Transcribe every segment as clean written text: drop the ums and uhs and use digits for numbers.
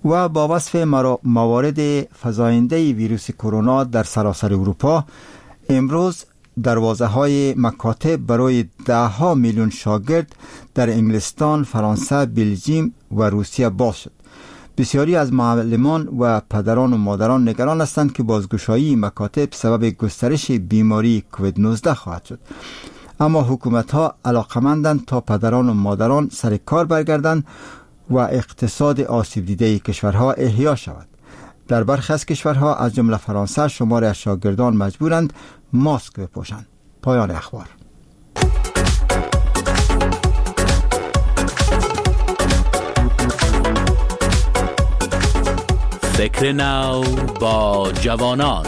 و با وصف موارد فزاینده ویروس کرونا در سراسر اروپا، امروز دروازه‌های مکاتب برای 10 میلیون شاگرد در انگلستان، فرانسه، بلژیم و روسیه باز شد. بسیاری از معلمان و پدران و مادران نگران هستند که بازگشایی مکاتب سبب گسترش بیماری کووید 19 خواهد شد. اما حکومت‌ها علاقمندند تا پدران و مادران سر کار برگردند و اقتصاد آسیب دیده کشورها احیا شود. در برخی از کشورها از جمله فرانسه شماری از شاگردان مجبورند ماسک بپوشند. پایان اخبار. فکر نو با جوانان.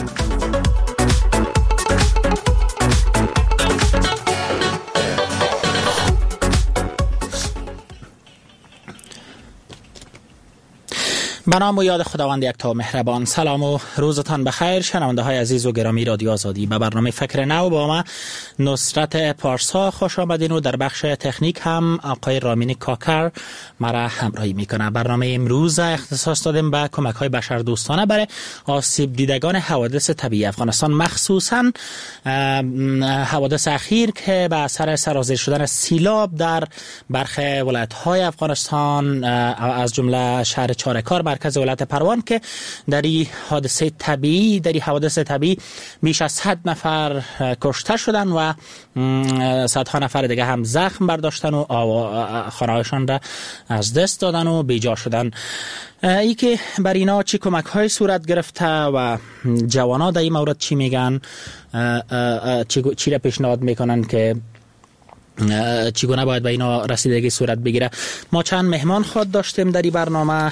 به نام و یاد خداوند یکتا و مهربان. سلام و روزتان بخیر شنونده های عزیز و گرامی رادیو آزادی. به برنامه فکر نو با ما نصرت پارسا خوش آمدین و در بخش تکنیک هم آقای رامین کاکر مرا همراهی میکنه. برنامه امروز اختصاص دادیم به کمک های بشردوستانه برای آسیب دیدگان حوادث طبیعی افغانستان، مخصوصا حوادث اخیر که به اثر سرازیر شدن سیلاب در برخی ولایت های افغانستان از جمله شهر چارکار مرکز ولایت پروان که در این حوادث طبیعی بیش از 100 نفر کشته شدن و صدها نفر دیگه هم زخم برداشتن و خانه‌هایشان را از دست دادن و بیجا شدن. ای که بر اینا چی کمک های صورت گرفته و جوانا در این مورد چی میگن، چی را پیشنهاد میکنن که چگونه باید به اینا رسیدگی صورت بگیره. ما چند مهمان خود داشتیم در این برنامه.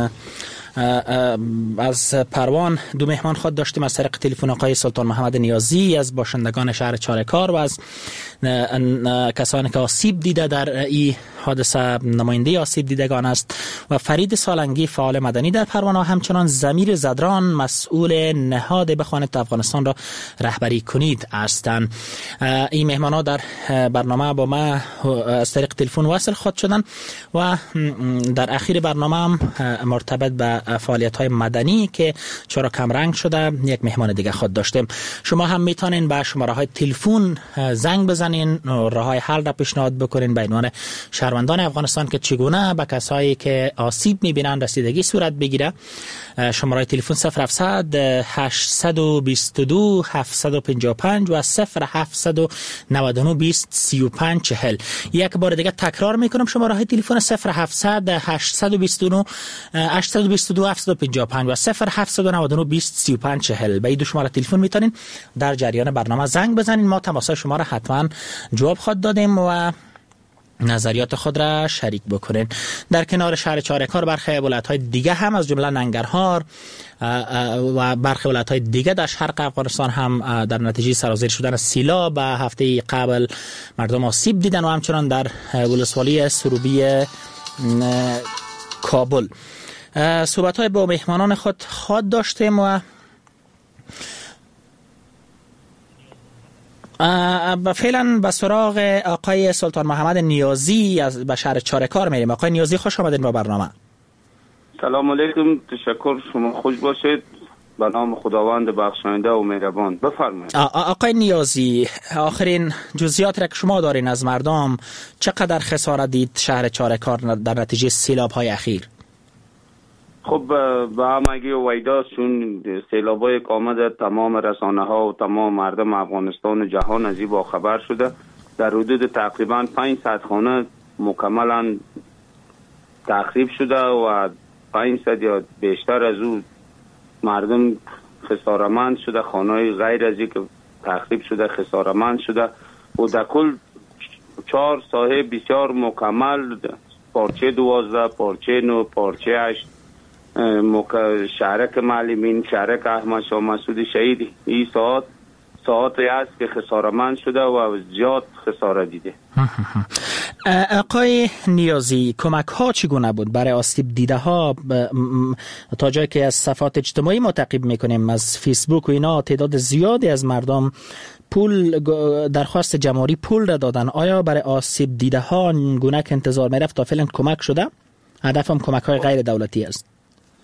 از پروان 2 مهمان خود داشتیم از طریق تلفن، آقای سلطان محمد نیازی از باشندگان شهر چارکار و از کسانی که آسیب دیده در این حادثه نماینده آسیب دیدگان است، و فرید سالنگی فعال مدنی در پروان و همچنان ضمیر زدران مسئول نهاد بخوانید افغانستان را رهبری کنید هستند. این مهمان ها در برنامه با ما از طریق تلفن وصل خود شدن و در اخیر برنامه هم مرتبط به فعالیت های مدنی که چرا کم رنگ شده یک مهمان دیگه خود داشتیم. شما هم میتونین به شماره های تلفن زنگ بزنین و راه های حل را پیشنهاد بکنین به عنوان شهروندان افغانستان که چگونه به کسایی که آسیب میبینن رسیدگی صورت بگیره. شماره تلفن 0700 822 755 و 0799 20 35 40. یک بار دیگه تکرار میکنم شماره های تلفن 0700 822 755 و 0799 20 35 40. به این دو شماره تلفن میتونین در جریان برنامه زنگ بزنین. ما تماسای شما را حتما جواب خود دادیم و نظریات خود را شریک بکنین. در کنار شهر چارکار برخی ولایت‌های دیگه هم از جمله ننگرهار و برخی ولایت‌های دیگه در شرق افغانستان هم در نتیجه سرازیر شدن سیلاب هفته قبل مردم آسیب دیدن و همچنان در ولسوالی سروبی کابل. صحبت‌های با مهمانان خود داشتیم و فعلا به سراغ آقای سلطان محمد نیازی از شهر چارکار میریم. آقای نیازی خوش آمدین با برنامه. سلام علیکم، تشکر، شما خوش باشید. به نام خداوند بخشاینده و مهربان بفرمایید. آقای نیازی، آخرین جزئیات را که شما دارین از مردم، چقدر خسارت دید شهر چارکار در نتیجه سیلاب‌های اخیر؟ خب به همگی ویداست، چون سیلاب‌های که آمده تمام رسانه‌ها و تمام مردم افغانستان و جهان از این با خبر شده. در حدود تقریبا 500 خانه مکملا تخریب شده و 500 یا بیشتر از او مردم خسارتمند شده. خانه‌های غیر از این که تخریب شده خسارتمند شده و در کل 4 ساحه بسیار مکمل، پارچه 12، پارچه 9، پارچه 8، شهرک معلمین، شهرک احمد شاه مسعود شهید. این ساعتی است که خسارتمند شده و زیاد خسارت دیده. آقای نیازی، کمک ها چگونه بود برای آسیب دیده ها؟ تا جایی که از صفحات اجتماعی ما تعقیب میکنیم، از فیسبوک و اینا، تعداد زیادی از مردم پول درخواست جمع‌آوری پول را دادن. آیا برای آسیب دیده ها گونه که انتظار میرفت تا فعلا کمک شده؟ هدفم کمک های غیر دولتی است.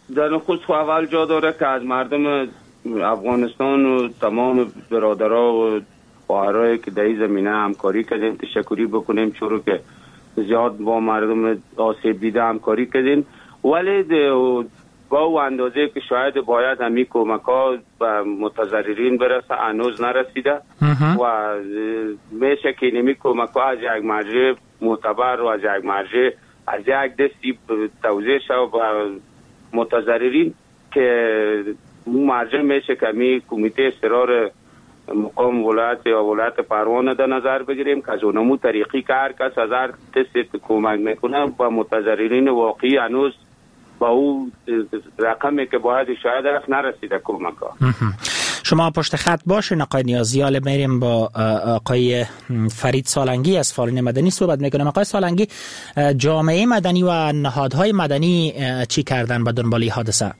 در نخست اول جا داره که از مردم افغانستان و تمام برادرها و خواهرایی که در این زمینه همکاری کردیم تشکری بکنیم، چون که زیاد با مردم آسیب دیده همکاری کردیم، ولی با او اندازه که شاید باید همین کمک ها به متضررین برسه هنوز نرسیده و میشه که نمی کمک ها از یک مرجع معتبر و از یک مرجع از یک دستی توزیع شد و متضررین که مرجع میشه که می کمیته اصرار مقام ولایت یا ولایت پروان در نظر بگیریم که از اونمو طریقی که هر کس از هر دستی کمک میکنه با متضررین واقعی هنوز با او رقمی که باید شاید نرسیده کمک ها. شما پشت خط باشین آقای نیازی. حالا میریم با آقای فرید سالنگی از فعالین مدنی صحبت میکنم. آقای سالنگی، جامعه مدنی و نهادهای مدنی چی کردن با دنبال این حادثه؟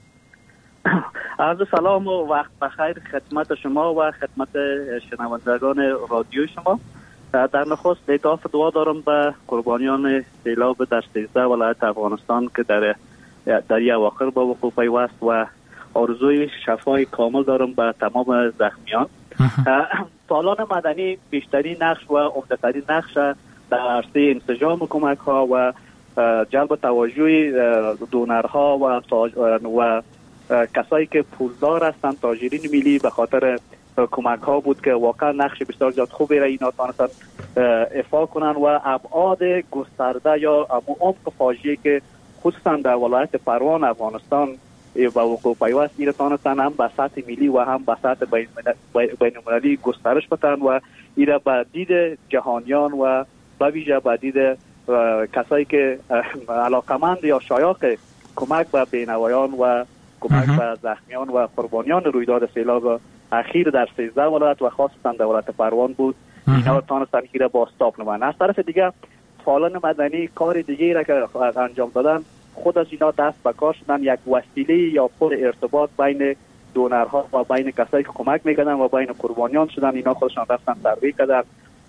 عرض سلام و وقت بخیر خدمت شما و خدمت شنوندگان رادیو شما. در نخست اطاعت دعا دارم به قربانیان سیلاب در 13 ولایت افغانستان که در این اواخر با وقوع پیوست و آرزوی شفای کامل دارم به تمام زخمیان. فعالان مدنی بیشترین نقش و عمده‌ترین نقش در عرصه انسجام کمک ها و جلب توجه دونرها و کسایی که پولدار هستند، تاجرین ملی، به خاطر کمک ها بود که واقعا نقش بسیار زیاد خوبی را اینا تانستن افعال کنن و ابعاد گسترده یا عمق فاجعه‌ای که خصوصا در ولایت پروان افغانستان با وقوع پیوست ایره تانستن هم به سطح ملی و هم به سطح بین‌المللی گسترش بدن و ایره به دید جهانیان و به ویژه به دید کسایی که علاقمند یا شایق کمک به بینوایان و کمک به زخمیان و قربانیان رویداد سیلاب اخیر در 13 ولایت و خاصتا در ولایت پروان بود، اینا تانستن ایره با استاپ نمایند. از طرف دیگه فعالان مدنی کار دیگه را که انجام دادن، خود از اینا دست به کار شدن، یک وسیله یا پل ارتباط بین دونرها و بین کسایی که کمک میکنن و بین قربانیان شدن. اینا خودشان رفتن سروی کردن،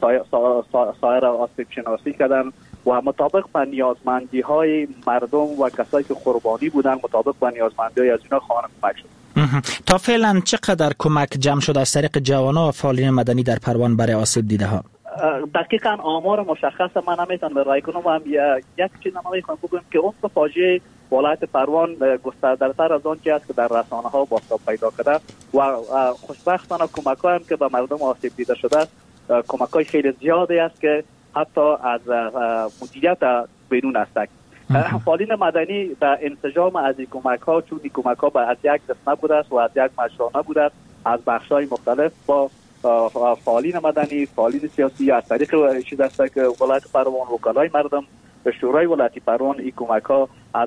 سایر آسیب شناسی کردن و مطابق با نیازمندی های مردم و کسایی که قربانی بودن، مطابق با نیازمندی های از اینا خواهان کمک شد. تا فعلا چقدر کمک جمع شده از طریق جوانان و فعالین مدنی در پروان برای آسیب دیده ها؟ دقیقاً آمار مشخص من نمیتونم رای کنم و یک چیز نمیخوام بگم که اون فاجعه ولایت پروان گسترده‌تر از آن چیزی است که در رسانه ها بازتاب پیدا کرده و خوشبختانه کمک‌هایی که به مردم آسیب دیده شده است کمک‌های خیلی زیادی است که حتی از مدیریت بیرون است. فعالین مدنی در انسجام از این کمک‌ها، چون این کمک‌ها به از یک دست نبوده است و از یک مشروع نبوده است، از بخش‌های مختلف با فعالین مدنی، فعالین سیاسی از طریق چیز است که ولایت پروان، وکلای مردم، شورای ولایتی پروان، این کمک‌ها از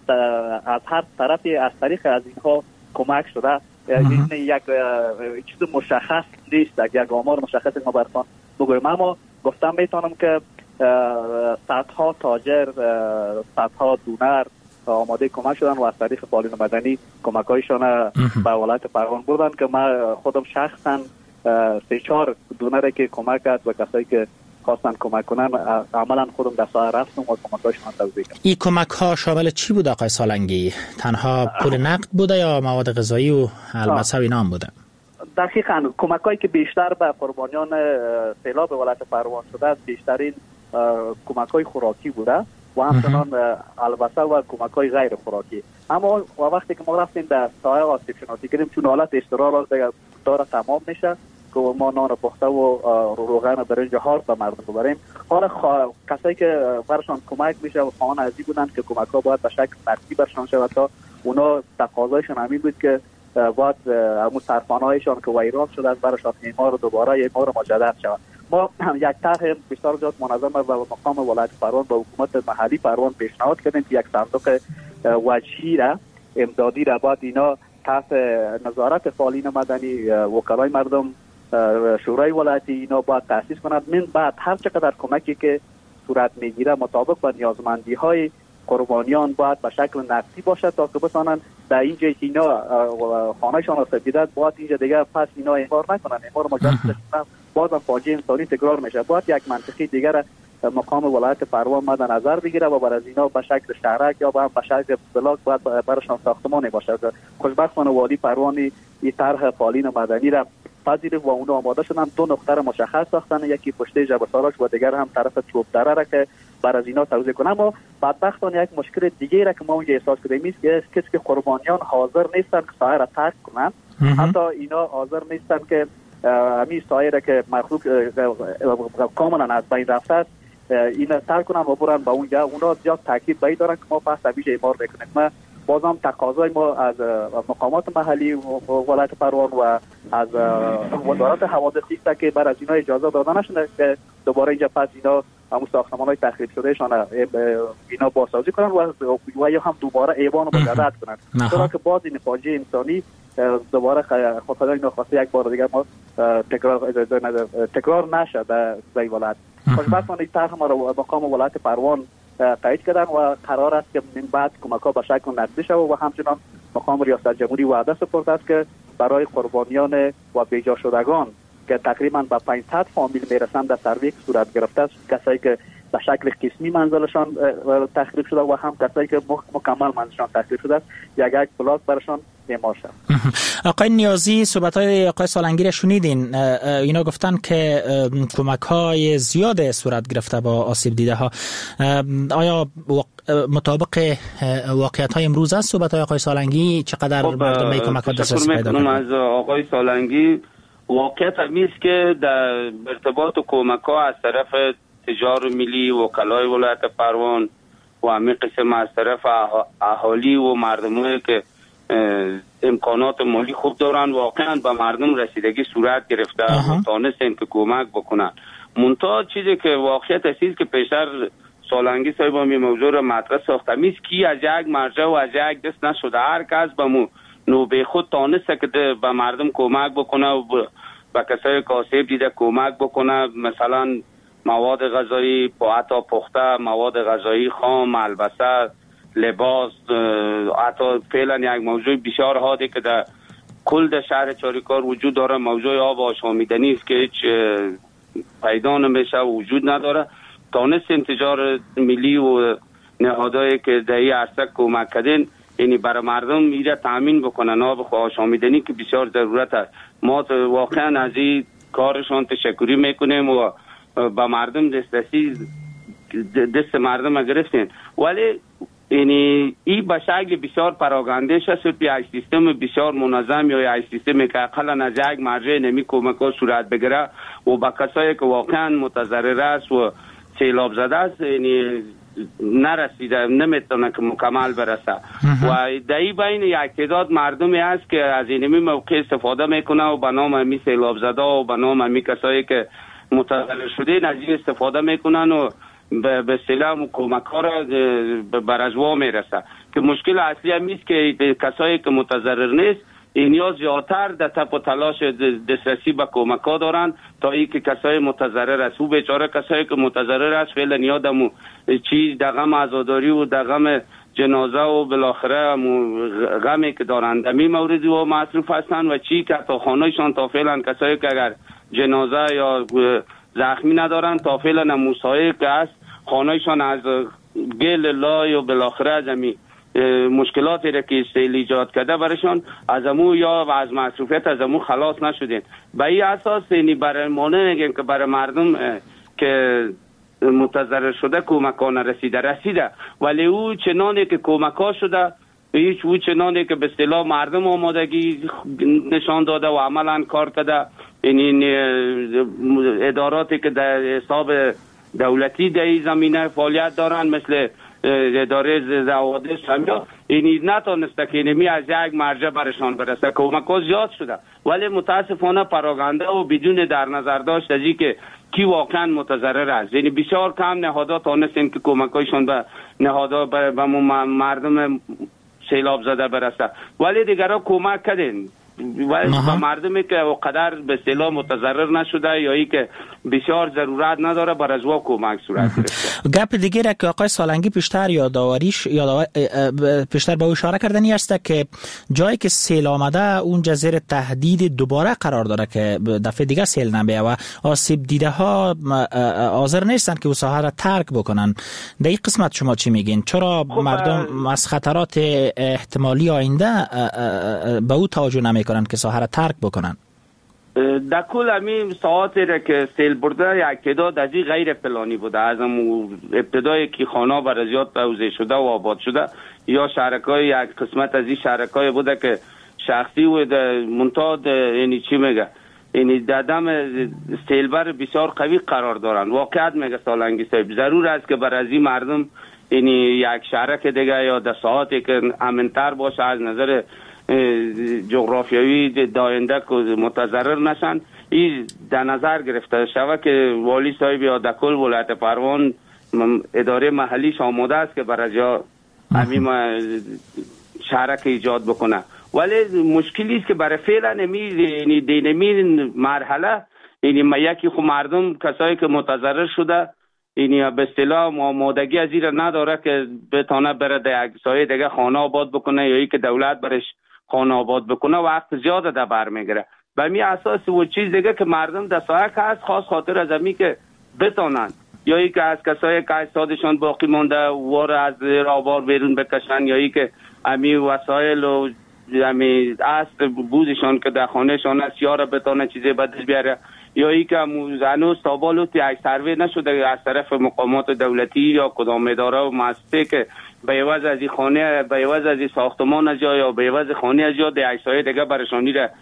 هر طرفی از طریق از اینها کمک شده. این یک چیز مشخص نیست، یک آمار مشخص ما براتون بگویم، اما گفتم میتونم که صدها تاجر، صدها دونر آماده کمک شدن و از طریق فعالین مدنی کمک‌هایشان به ولایت پروان بردن که من خودم شخصا 3-4 دونره که کمک کرد و کسایی که خواستن کمک کنن عملا خودم در ساحه رفتم و کمک‌هاشون توزیع کردم. این کمک‌ها شامل چی بود آقای سالنگی؟ تنها پول نقد بوده یا مواد غذایی و البسه و اینا هم بوده؟ دقیقاً کمک‌هایی که بیشتر به قربانیان سیلاب ولایت پروان شده است بیشترین کمک‌های خوراکی بوده و همچنان البسه و کمک‌های غیر خوراکی. اما وقتی که ما رفتیم در ساحه آسیب شناسی کردیم، چون حالت اضطرار داره تمام میشه که ما نان پخته و روغن و برنج هارد به مردم ببریم، حالا کسایی که برشان کمک میشه و خواهان ازی بودن که کمک‌ها باید به شکل نقدی برشان شود تا اونا تقاضایشون همین بود که باید همون سرخانه‌هایشان که ویران شده برشان اعمار دوباره اعمار مجدد شود. ما یک طرح بسیار زیاد منظم و مقام ولایت پروان با حکومت محلی پروان پیشنهاد کردیم که یک صندوق وجهی را امدادی را باید اینا تحت نظارت فعالین مدنی، وکلای مردم، شورای ولایتی اینا باید تأسیس کنند. من بعد هر چقدر کمکی که صورت میگیره مطابق با نیازمندی های قربانیان باید به شکل نقدی باشد تا که بتونن در اینجا اینا خانهشان را سپیدن باید اینجا دیگه پس اینا اعمار نکنن، اعمار مجدد بازم فاجعه انسانی تکرار میشه. باید یک منطقه دیگر مقام ولایت پروان ما در نظر بگیره و بر از اینا به شکل شهرک یا به شکل بلاک باید برشان ساختمانی باشه. خوشبختانه والی پروان این طرح فعالین مدنی را پذیره و اون آماده شدن. 2 نقطه را مشخص ساختن، یکی پشت جبرساراش و دیگر هم طرف چوب دره را که بر از اینا توزیع کنه. اما بدبختانه یک مشکل دیگه را که ما اونجا احساس کردیم است که کسی که قربانیان حاضر نیستن که سایه را ترک کنن. حتی اینا حاضر نیستن که همین سایه را که مخلوق کاملا از بین رفته است اینا ترک کنن و برن به اونجا. اونا زیاد تاکید بایی دارن که ما پس همیشه ایمار بکنیم. ما بازم تقاضای ما از مقامات محلی ولایت پروان و از وزارت حوادث است که بر از اینا اجازه دادن نشده که دوباره اینجا پس اینا همون ساختمان‌های تخریب شدهشان اینا بازسازی کنن و یا هم دوباره ایوان رو مجدد کنن، چرا که باز این فاجعه انسانی دوباره خدای نخواسته یک بار دیگه ما تکرار نشه در ولایت. خوشبختانه این طرح ما رو مقام ولایت پروان تایید کردن و قرار است که من بعد کمک‌ها به شکل نقدی شود و همچنان مقام ریاست جمهوری وعده سپرده است که برای قربانیان و بیجا شدگان که تقریبا به 500 فامیل میرسند در سرویک صورت گرفته است، کسایی که به شکل قسمی منزلشان تخریب شده و هم کسایی که مکمل منزلشان تخریب شده است یک بلاک برشان اعمال شد. آقای نیازی، صحبت‌های آقای سالنگی شنیدین، اینا گفتن که کمک‌های زیاد صورت گرفته با آسیب دیده ها. آیا مطابق واقعیت‌های امروز است صحبت‌های آقای سالنگی؟ چقدر مردم به کمک‌ها دسترسی پیدا کردن؟ از آقای سالنگی واقعیت همیست که در ارتباط کمک‌ها از طرف تجار ملی و وکلای ولایت پروان و همین قسم از طرف اهالی و مردمایی که امکانات مالی خوب دارن واقعا به مردم رسیدگی صورت گرفته و تانستن که کمک بکنن. منتها چیزی که واقعیت است که پیشتر سالنگی صاحب هم موضوع را مطرح ساخته میست کی از یک مرجع و از یک دست نشده، هر کس به نوبه خود تانسته که به مردم کمک بکنه و به کسای که آسیب دیده کمک بکنه. مثلا مواد غذایی، حتی پخته، مواد غذایی خام، البسه، لباس، حتی فعلا یک موضوع بسیار حاده که در کل شهر چاریکار وجود داره، موضوع آب آشامیدنی است که هیچ پیدا نمیشه و وجود نداره. تانست انتجار ملی و نهادهایی که در این عرصه کمک کردن یعنی برای مردم میره تامین بکنن آب آشامیدنی که بسیار ضرورت است. ما واقعا از این کارشان تشکری میکنیم و با مردم دست مردم گرفتین، ولی یعنی این به شکل بسیار پراگنده شد یک سیستم بسیار منظم یا یک سیستمی که اقلا از یک مرجع نمی کمک‌ها صورت بگیره و با کسایی که واقعا متضرر است و سیلاب زده است یعنی نرسیده نمیتونه که مکمل برسه و در این بین یک تعداد مردمی هست که از این موقع استفاده میکنه و به نام همی سیلاب زده و به نام همی کسایی که متضرر شده از این استفاده میکنن و به سلام و کمک ها را بر از وا میرسه که مشکل اصلی هم است که کسایی که متضرر نیست اینیا زیادتر در تپ و تلاش دسترسی به کمک ها دارن تا ای که کسای متضرر است. او بیچاره کسایی که متضرر است فعلا یادمو چی در غم عزاداری و در غم جنازه و بالاخره غمی که دارند در این موردی و مصروف هستن و چی که تا خانهشان تا فعلا کسایی که اگر جنازه یا زخمی ندارن تا فعلا موسایی که است خانهشان از گل لای و بالاخره از امی مشکلاتی را که سیل ایجاد کرده برشان از امو یا از مصروفیت از امو خلاص نشدین. به این اساس یعنی برای ما نمیگیم که برای مردم که متضرر شده کمکان رسیده ولی او چنانی که کمکا شده هیچ او چنانی که به اصطلاح مردم آمادگی نشان داده و عملا کار کرده این اداراتی که در حساب دولتی در این زمینه فعالیت دارن مثل اداره حوادث همیا این نتونسته که اینمی از یک مرجع برشان برسه. کمک‌ها زیاد شده ولی متاسفانه پراگنده و بدون در نظر داشت از که کی واقعا متضرر است. یعنی بسیار کم نهادها تونستن که کمک‌هایشان به نهادها به مردم سیلاب زده برسه ولی دیگرها کمک کردن و مردمی که قدر به اصطلاح متضرر نشده یا ای که بسیار ضرورت نداره بر از وا کمک صورت گرفته. گپ دیگه را که آقای سالنگی پیشتر پیشتر به اشاره کردنی است که جایی که سیل آمده اونجا زیر تهدید دوباره قرار داره که دفعه دیگه سیل نبیه و آسیب دیده ها حاضر نیستن که ساحه را ترک بکنن. در این قسمت شما چی میگین؟ چرا مردم از خطرات احتمالی آینده به او توجه نمیکنن که ساحه را ترک بکنن؟ در کل همین ساعاتی را که سیل برده یک تعداد از این غیر پلانی بوده. از ابتدای که خانه برازیات توزیع شده و آباد شده یا شهرکای یک قسمت از این شهرکای بوده که شخصی و منتاد یعنی چی میگه یعنی دادم سیلبر بسیار قوی قرار دارن. واقعیت میگه سالنگی صاحب ضرور است که بر از این مردم یعنی یک شهرک دیگه یا در ساعاتی که امن‌تر باشه از نظر جغرافیایی داینده که متضرر نشن این در نظر گرفته شود که والی صاحب یا در کل ولایت پروان اداره محلیش آماده است که برای جا همین شهرک ایجاد بکنه. ولی مشکلی است که برای فعلا نمی مرحله یعنی یکی خو مردم کسایی که متضرر شده یعنی به اصطلاح آمادگی از این نداره که بتونه بره در یک سایه دیگه خانه آباد بکنه یا ای که دولت برش خانه آباد بکنه وقت زیاد در بر میگیره. به می اساس و چیز دیگه که مردم در سایه که هست خاص خاطر از امی که بتونن یا ای که از کسایی که اجسادشان باقی مونده وار از آبار بیرون بکشن یا ای که امی وسایل و امی است بودشان که در خانهشان است یا را بتونه چیزی بدل بیاره یا ای که هنوز تابالوتی یک سروی نشده از طرف مقامات دولتی یا کدام اداره و مؤسسه که به عوض از این خانه به عوض از این ساختمان از جا یا به عوض خانه از جا در یک سایه دیگه برشانی را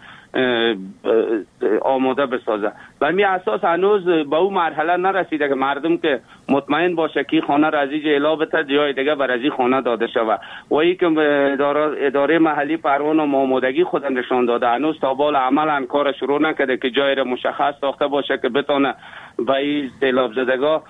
آماده بسازه. و می اساس هنوز به اون مرحله نرسیده که مردم که مطمئن باشه که خانه را از اینجا الا بده جای دیگه بر از این خانه داده شود و ای که اداره محلی پروان و آمادگی خود نشان داده هنوز تا بال عملا کار شروع نکرده که جای را مشخص ساخته باشه که بتونه به این سیلاب زدگاه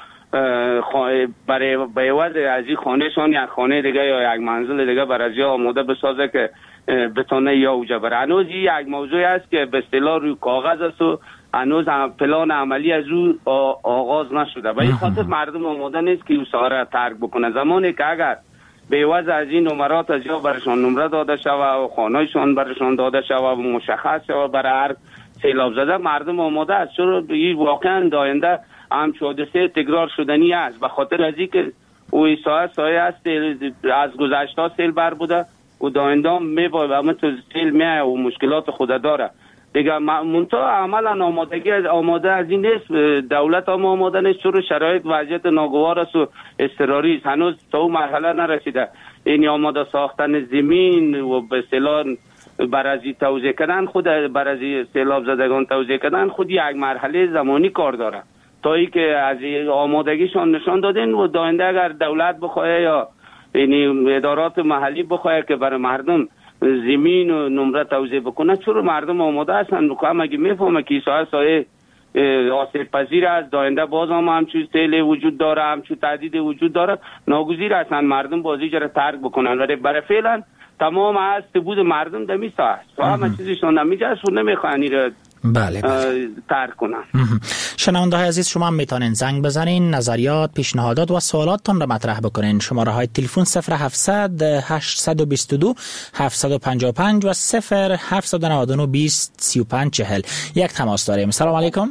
برای به عوض از این خانهشان یک خانه دیگه یا یک منزل دیگه برای آماده بسازه که بتونه یا اوجا بره. هنوز یک موضوعی است که به اصطلاح روی کاغذ است و هنوز پلان عملی از او آغاز نشده و این خاطر مردم آماده نیست که او ساحه ترک بکنه. زمانی که اگر به عوض از این نمرات از یا برشان نمره داده شود و خانهشان برشان داده شود و مشخص شود برای هر سیلاب زده مردم آماده است. چرا این واقعا داینده هم حادثه تکرار شدنی است به خاطر از اینکه او سایه است از گذشته سیل بر بوده و داینده میباید همه تو سیل میای و مشکلات خود داره دیگه. منتها عملا آماده از این نیست، دولت هم آماده نیست چون شرایط وضعیت ناگوار است و اضطراری است. هنوز تا اون مرحله نرسیده. این آماده ساختن زمین و به اصطلاح برازی توزیع کردن خود برازی سیلاب زدگان توزیع کردن خود یک مرحله زمانی کار داره تا ای که از آمادگیشان نشان دادن و داینده اگر دولت بخواه یا یعنی ادارات محلی بخواه که برای مردم زمین و نمره توزیع بکنه چون مردم آماده هستن هم اگه میفهمه که سایه آسیب پذیر است داینده باز هم همچون سیل وجود داره همچون تهدید وجود داره ناگزیر هستن مردم بازی جره ترک بکنن ولی برای فعلا تمام هست بود مردم دمی سا است و همه چیزشون نمیجه است و نمیخوانی را بله. ترک کنن. شنونده های عزیز شما میتونین زنگ بزنین نظریات پیشنهادات و سوالاتتون را مطرح بکنین. شماره های تلفن 0700 822 755 و 0799 20 35 40. یک تماس داریم. سلام علیکم.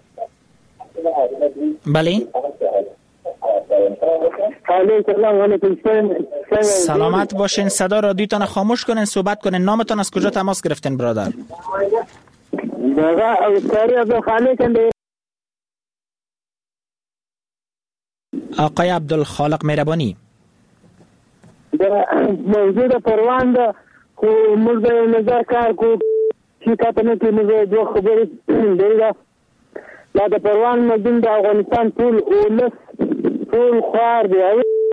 بله سلامت باشین. صدا رادیوتون خاموش کنین صحبت کنین. نامتون از کجا تماس گرفتین برادر؟ آقای عبدالخالق مهربانی موضوع پروان ده خو موږ نظر کار کو چې کاته نه کې موږ دوه خبرې دی دا د پروان مدین د افغانستان ټول خوار دی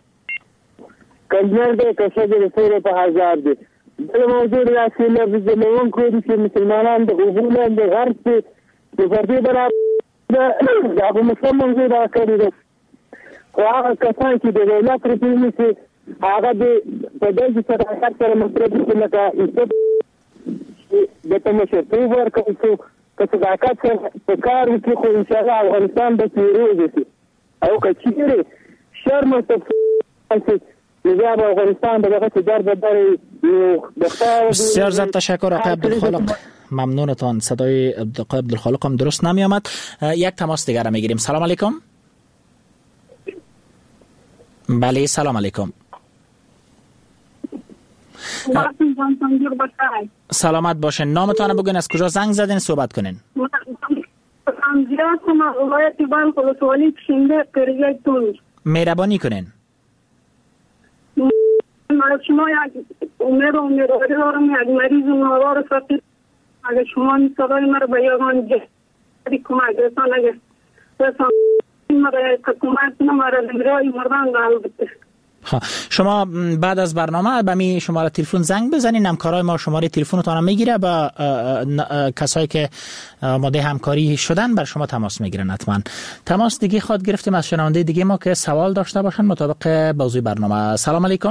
کنجر دی کشه د سورې په هزار دی د موضوع راځي له زمون کو چې مسلمانان د غوونه د غرب د فردي برابر د ابو مسلم موضوع را کړی دی خو هغه کسان چې د دولت رسمي سي هغه د په دې سره سره مطلب چې لکه د تمشرتوب ورکړو که صداقت په کار وکړي خو انشاءالله افغانستان به پیروزه شي او که چیرې شرم او تفصیل نظام افغانستان به دغه در بدر بسیار زیاد تشکر آقای عبدالخالق ممنونتان. صدای آقای عبدالخالق هم درست نمی آمد. یک تماس دیگر را میگیریم. سلام علیکم. بله سلام علیکم. سلامت باشین. نامتان بگین، از کجا زنگ زدین، صحبت کنین. مهربانی کنین. شما یک امیدواری دارم یک مریض نوار فقیر اگر شما صدای مرا به یگان جهری کمک رسان اگر رسان مرا کمک مرا لگرای مردان البته. شما بعد از برنامه به می شماره تلفن زنگ بزنین، همکارای ما شماره تلفنتون میگیره، با کسایی که آماده همکاری شدن بر شما تماس میگیرن. حتما تماس دیگه خواهد گرفتیم از شنونده دیگه ما که سوال داشته باشن مطابق موضوع برنامه. سلام علیکم.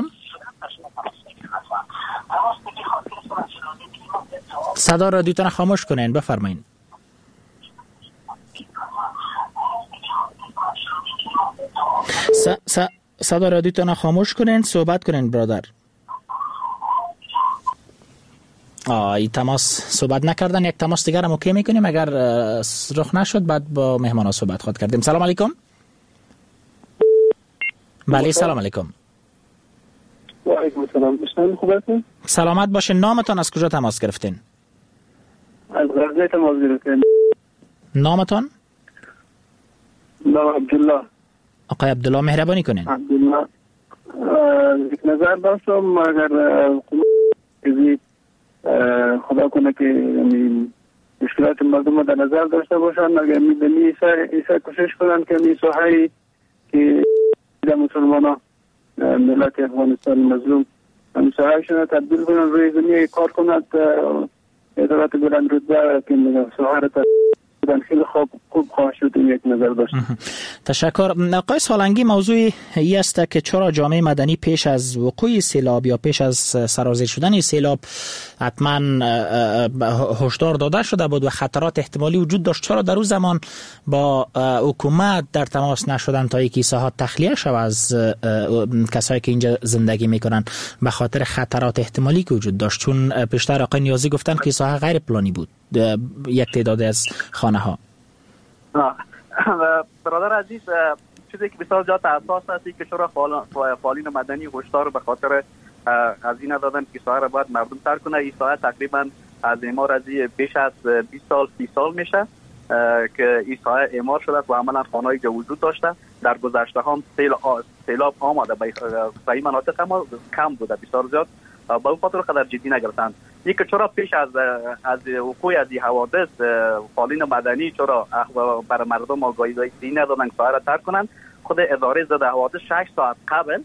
صدا رادیوتون خاموش کنین، بفرمایید. صدا رادیوتون خاموش کنین، صحبت کنین برادر. این تماس صحبت نکردن. یک تماس دیگر هم اوکی میکنیم، اگر رخ نشد بعد با مهمان ها صحبت خواهد کردیم. سلام علیکم. بله سلام علیکم. و علیکم السلام. خوبه؟ سلامت باشین. نامتان از کجا تماس گرفتین؟ از غزه تماس گرفتین. نامتان؟ نام عبدالله. آقای عبدالله مهربانی کنین. عبدالله یک نظر داشتم، اگر خدا کنه که مشکلات مردم در نظر داشته باشن، اگر میدنی ایسا کوشش کنن که میساهی که مسلمان ها ملت افغانستان مظلوم مساهایشون تبدیل کنن روی زمین کار کنند، ادارات بلند رتبه که ساهر خیلی خوب خواهد شد. یک نظر داشت. تشکر. آقای سالنگی، موضوع ای است که چرا جامعه مدنی پیش از وقوع سیلاب یا پیش از سرازیر شدن سیلاب حتما هشدار داده شده بود و خطرات احتمالی وجود داشت، چرا در اون زمان با حکومت در تماس نشدن تا یک ساحات تخلیه شود از کسایی که اینجا زندگی میکنن به خاطر خطرات احتمالی که وجود داشت؟ چون پیشتر آقای نیازی گفتن که ساحه غیر پلانی بود یک تعداد از خانه ها. برادر عزیز، چیزی که بسیار جات اساس است که چرا فعالین مدنی هشدار به خاطر از این دادن که ساحه را باید مردم ترک کنه. این ساحه تقریبا از اعمار از بیش از 20 سال 30 سال میشه که این ساحه اعمار شده و عملا خانه‌ای که وجود داشته. در گذشته هم سیلاب آمده به این مناطق اما کم بوده، بسیار زیاد با اون خاطر قدر جدی نگرفتند. یک چرا پیش از وقوع از این حوادث فعالین مدنی چرا بر مردم آگاهی ندادن که ساحه را ترک کنند؟ خود اداره ضد حوادث 6 ساعت قبل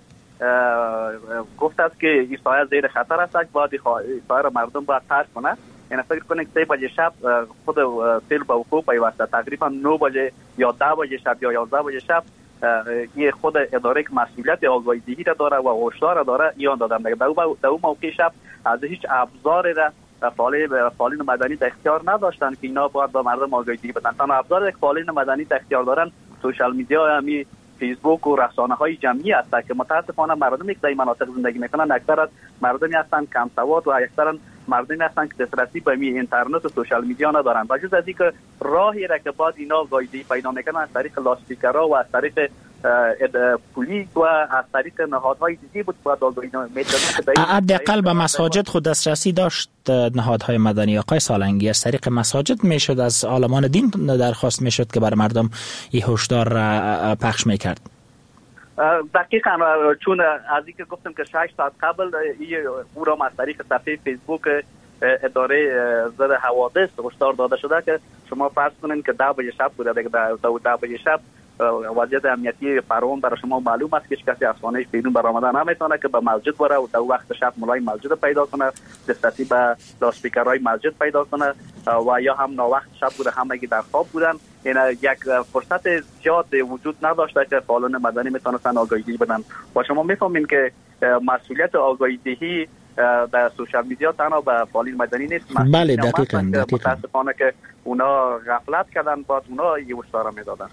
گفت است که این ساحه زیر خطر است، باید ساحه را مردم باید ترک کنند. یعنی فکر کنید 3 بجه شب خود سیل به وقوع پیوسته، تقریبا 9 بجه یا 10 بجه شب یا 11 بجه شب این خود اداره که مسئولیت آگاهی دهی را داره و هشدار را داره ایان دادن. در اون موقع شب از هیچ ابزاری را فعالین مدنی در اختیار نداشتن که اینا باید به مردم آگاهی دهی بدن. تنها ابزاری که فعالین مدنی در اختیار دارن سوشال میدیا، همین فیسبوک و رسانه‌های جمعی هستند که متاسفانه مردمی که در این مناطق زندگی میکنن اکثرا مردمی هستند کم سواد و اکثرا مردمی هستند که دسترسی به اینترنت و سوشال میدیا ندارن. و جز از اینکه راهی را که بعد اینا آگاهی پیدا میکنن از طریق لاسپیکرها و از طریق پلیس و از طریق نهادهای دیگه بود باید آگاهی میدادن. حداقل به مساجد خود دسترسی داشت نهادهای مدنی. آقای سالنگی، از طریق مساجد میشد، از عالمان دین درخواست میشد که بر مردم این هشدار را پخش میکرد. دقیقاً، چون از اینکه گفتم که 6 ساعت قبل او را از طریق صفحه فیسبوک اداره ضد حوادث هشدار داده شده که شما فرض کنین که 10 بجه شب بوده، دیگه 10 بجه شب وضعیت امنیتی فراوان برای شما معلوم است که کسی از خانه‌اش بیرون برآمدن نمیتونه که به مسجد بره و در وقت شب مولای مسجد پیدا کنه، دسترسی به لاسپیکرهای مسجد پیدا کنه و یا هم ناوقت شب بوده همگی در خواب بودن. این یک فرصت زیاد وجود نداشته که فعالان مدنی میتونستن آگاهی دهی بدن و شما میفهمین که مسئولیت آگاهی دهی در سوشال میدیا تنها به فعالین مدنی نیست. بله دقیقاً. متاسفانه که اونا غفلت کردن، باز اونا یه هشدار میدادن.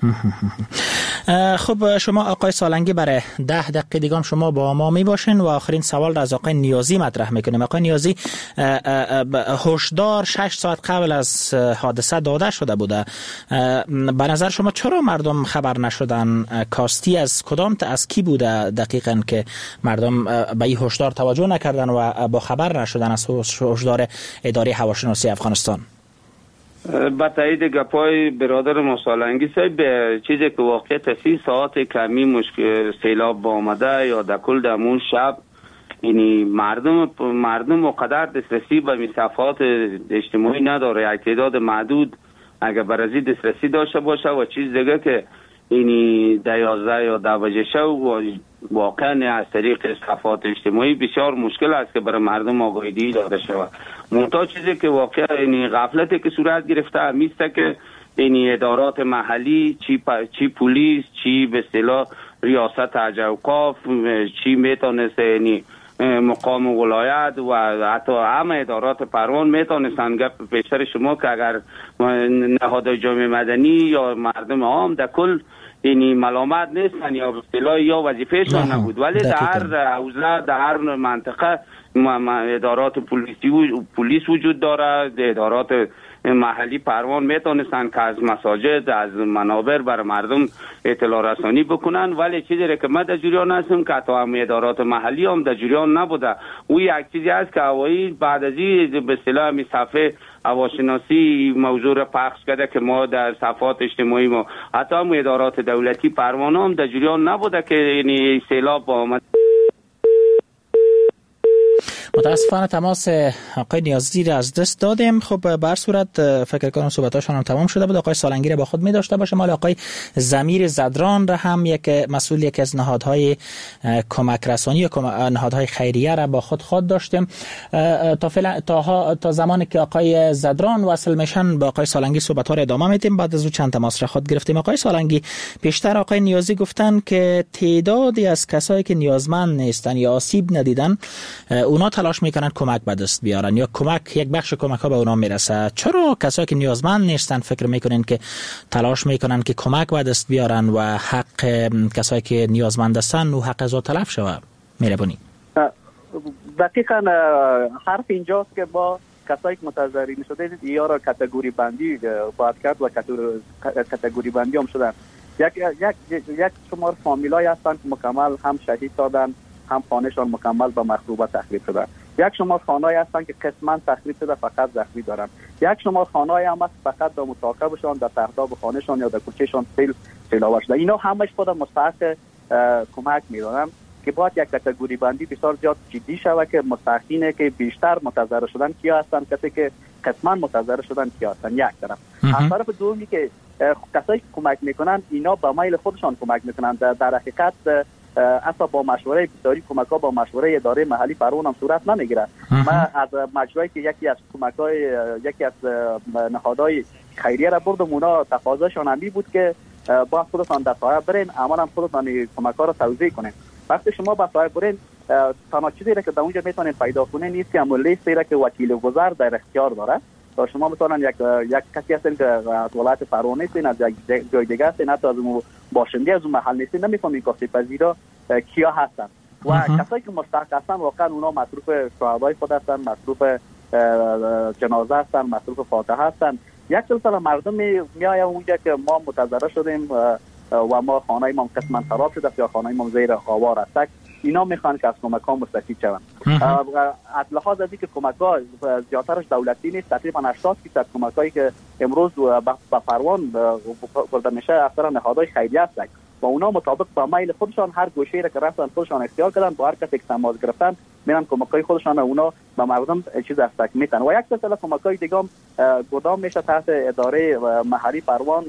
خب شما آقای سالنگی برای 10 دقیقه دیگه شما با ما می باشین و آخرین سوال را از آقای نیازی مطرح میکنیم. آقای نیازی، هشدار 6 ساعت قبل از حادثه داده شده بوده. به نظر شما چرا مردم خبر نشدن؟ کاستی از کدام از کی بوده دقیقاً که مردم به این هشدار توجه نکردن و با خبر نشدن از هشدار اداره هواشناسی افغانستان؟ با تایید گپای برادر مسالنگی صاحب، به چیزی که واقعیت 30 ساعت کمی مشکل سیلاب با آمده یا در کل دمون شب، یعنی مردم مقدر دسترسی به صفحات اجتماعی نداره. یک تعداد معدود اگر برازی دسترسی داشته باشه و چیز دیگه که یعنی 11 یا 12 شب واقعا از طریق صفحات اجتماعی بسیار مشکل است که برای مردم آگاهی داده شود. منتها چیزی که واقعا یعنی غفلتی که صورت گرفته همیسته که یعنی ادارات محلی چی پلیس، چی به اصطلاح ریاست حج اوقاف، چی میتونست یعنی مقام ولایت و حتی همه ادارات پروان میتونستن گپ پیشتر شما که اگر نهادهای جامعه مدنی یا مردم عام در کل یعنی ملامت نیستن یا به اصطلاح یا وظیفهشان نبود، ولی در هر حوزه در هر منطقه ادارات پلیس وجود داره، ادارات محلی پروان میتونستن که از مساجد از منابر بر مردم اطلاع رسانی بکنن، ولی چیزی که من در جریان هستم که حتی هم ادارات محلی هم در جریان نبوده. او یک چیزی است که هوایی بعد از این به اصطلاح می صفحه هواشناسی موضوع را پخش کرده که ما در صفحات اجتماعی ما حتی هم ادارات دولتی پروان هم در جریان نبوده که یعنی سیلاب با آمد. متاسفانه تماس آقای نیازی را از دست دادیم. خب به هر صورت فکر کنم صحبتاشون هم تمام شده بود. آقای سالنگی را با خود می داشته باشه. مال آقای ضمیر زدران را هم یک مسئول یکی از نهادهای کمک رسانی یا نهادهای خیریه را با خود داشتیم. تا زمانی که آقای زدران وصل میشن با آقای سالنگی صحبت‌ها را ادامه میدیم. بعد از او چند تماس را خود گرفتیم. آقای سالنگی، بیشتر آقای نیازی گفتن که تعدادی از کسایی که نیازمند نیستن یا آسیب ندیدن اونا تلاش میکنن کمک به دست بیارن یا یک بخش کمک ها به اونا میرسه. چرا کسایی که نیازمند نیستن فکر میکنین که تلاش میکنن که کمک به دست بیارن و حق کسایی که نیازمند هستن و حق از تلف شود؟ مهربانی. دقیقاً حرف اینجاست که با کسایی که متضرر شده یا را کاتگوری بندی باید کرد و کاتگوری بندی هم شدن. یک شمار فامیلای هستن که مکمل هم شهید دادن، هم خانهشان مکمل به مخروبه تخریب شده. یک شمار خانه‌ای هستن که قسماً تخریب شده فقط زخمی دارن. یک شمار خانه‌ای هم هست فقط در متعاقبشان در تخریب خانهشان یا در کوچهشان سیلاب شده. اینا همش خود مستحق کمک میدونن که باید یک کاتگوری بندی بسیار زیاد جدی شود که مستحقینه که بیشتر متضرر شدن کیا هستن، کسی که قسماً متضرر شدن کیا هستن. یک طرف. از طرف دومی که کسایی که کمک میکنن اینا به میل خودشان کمک میکنن. در حقیقت اصلا با مشوره بیداری کمک‌ها با مشوره اداره محلی پروان هم صورت نمیگیره. من از مجلسی که یکی از نهادهای خیریه را بردم، اونا تقاضاشون همی بود که با خودتان در سایه برین، عملا خودتان کمک‌ها را توزیع کنین. وقتی شما با سایه برین، تنها چیزی که در اونجا میتونین پیدا کنین نیست که همون لیستی را که وکیل گذر در اختیار داره. شما مثلا یک کسی هستین که از ولایت پروان نیستین، از جای دیگه هستین، حتی از باشنده از اون محل نیستین، نمیفهمین که پذیرا کیا هستن و کسایی که مستحق هستن واقعا اونا مصروف شهدای خود هستن، مصروف جنازه هستن، مصروف فاتحه هستن. یک سلسله مردم میآیه اونجا که ما متضرر شدیم و ما خانه ما قسما خراب شده یا خانه ما زیر آوار است، اینا میخوان که از کمک ها مستفید شوند. از لحاظ از اینکه کمک ها زیادترش دولتی نیست، تقریبا 80% کمک هایی که امروز به پروان برده میشه اکثرا نهادهای خیریه هستند و اونا مطابق با میل خودشان هر گوشه را که رفتن خودشان اختیار کردن، با هر کسی که تماس گرفتن میرن کمکای خودشان اونا به مردم چیز استک میتن و یک سلسله کمکای دیگه هم گدام میشه تحت اداره محلی پروان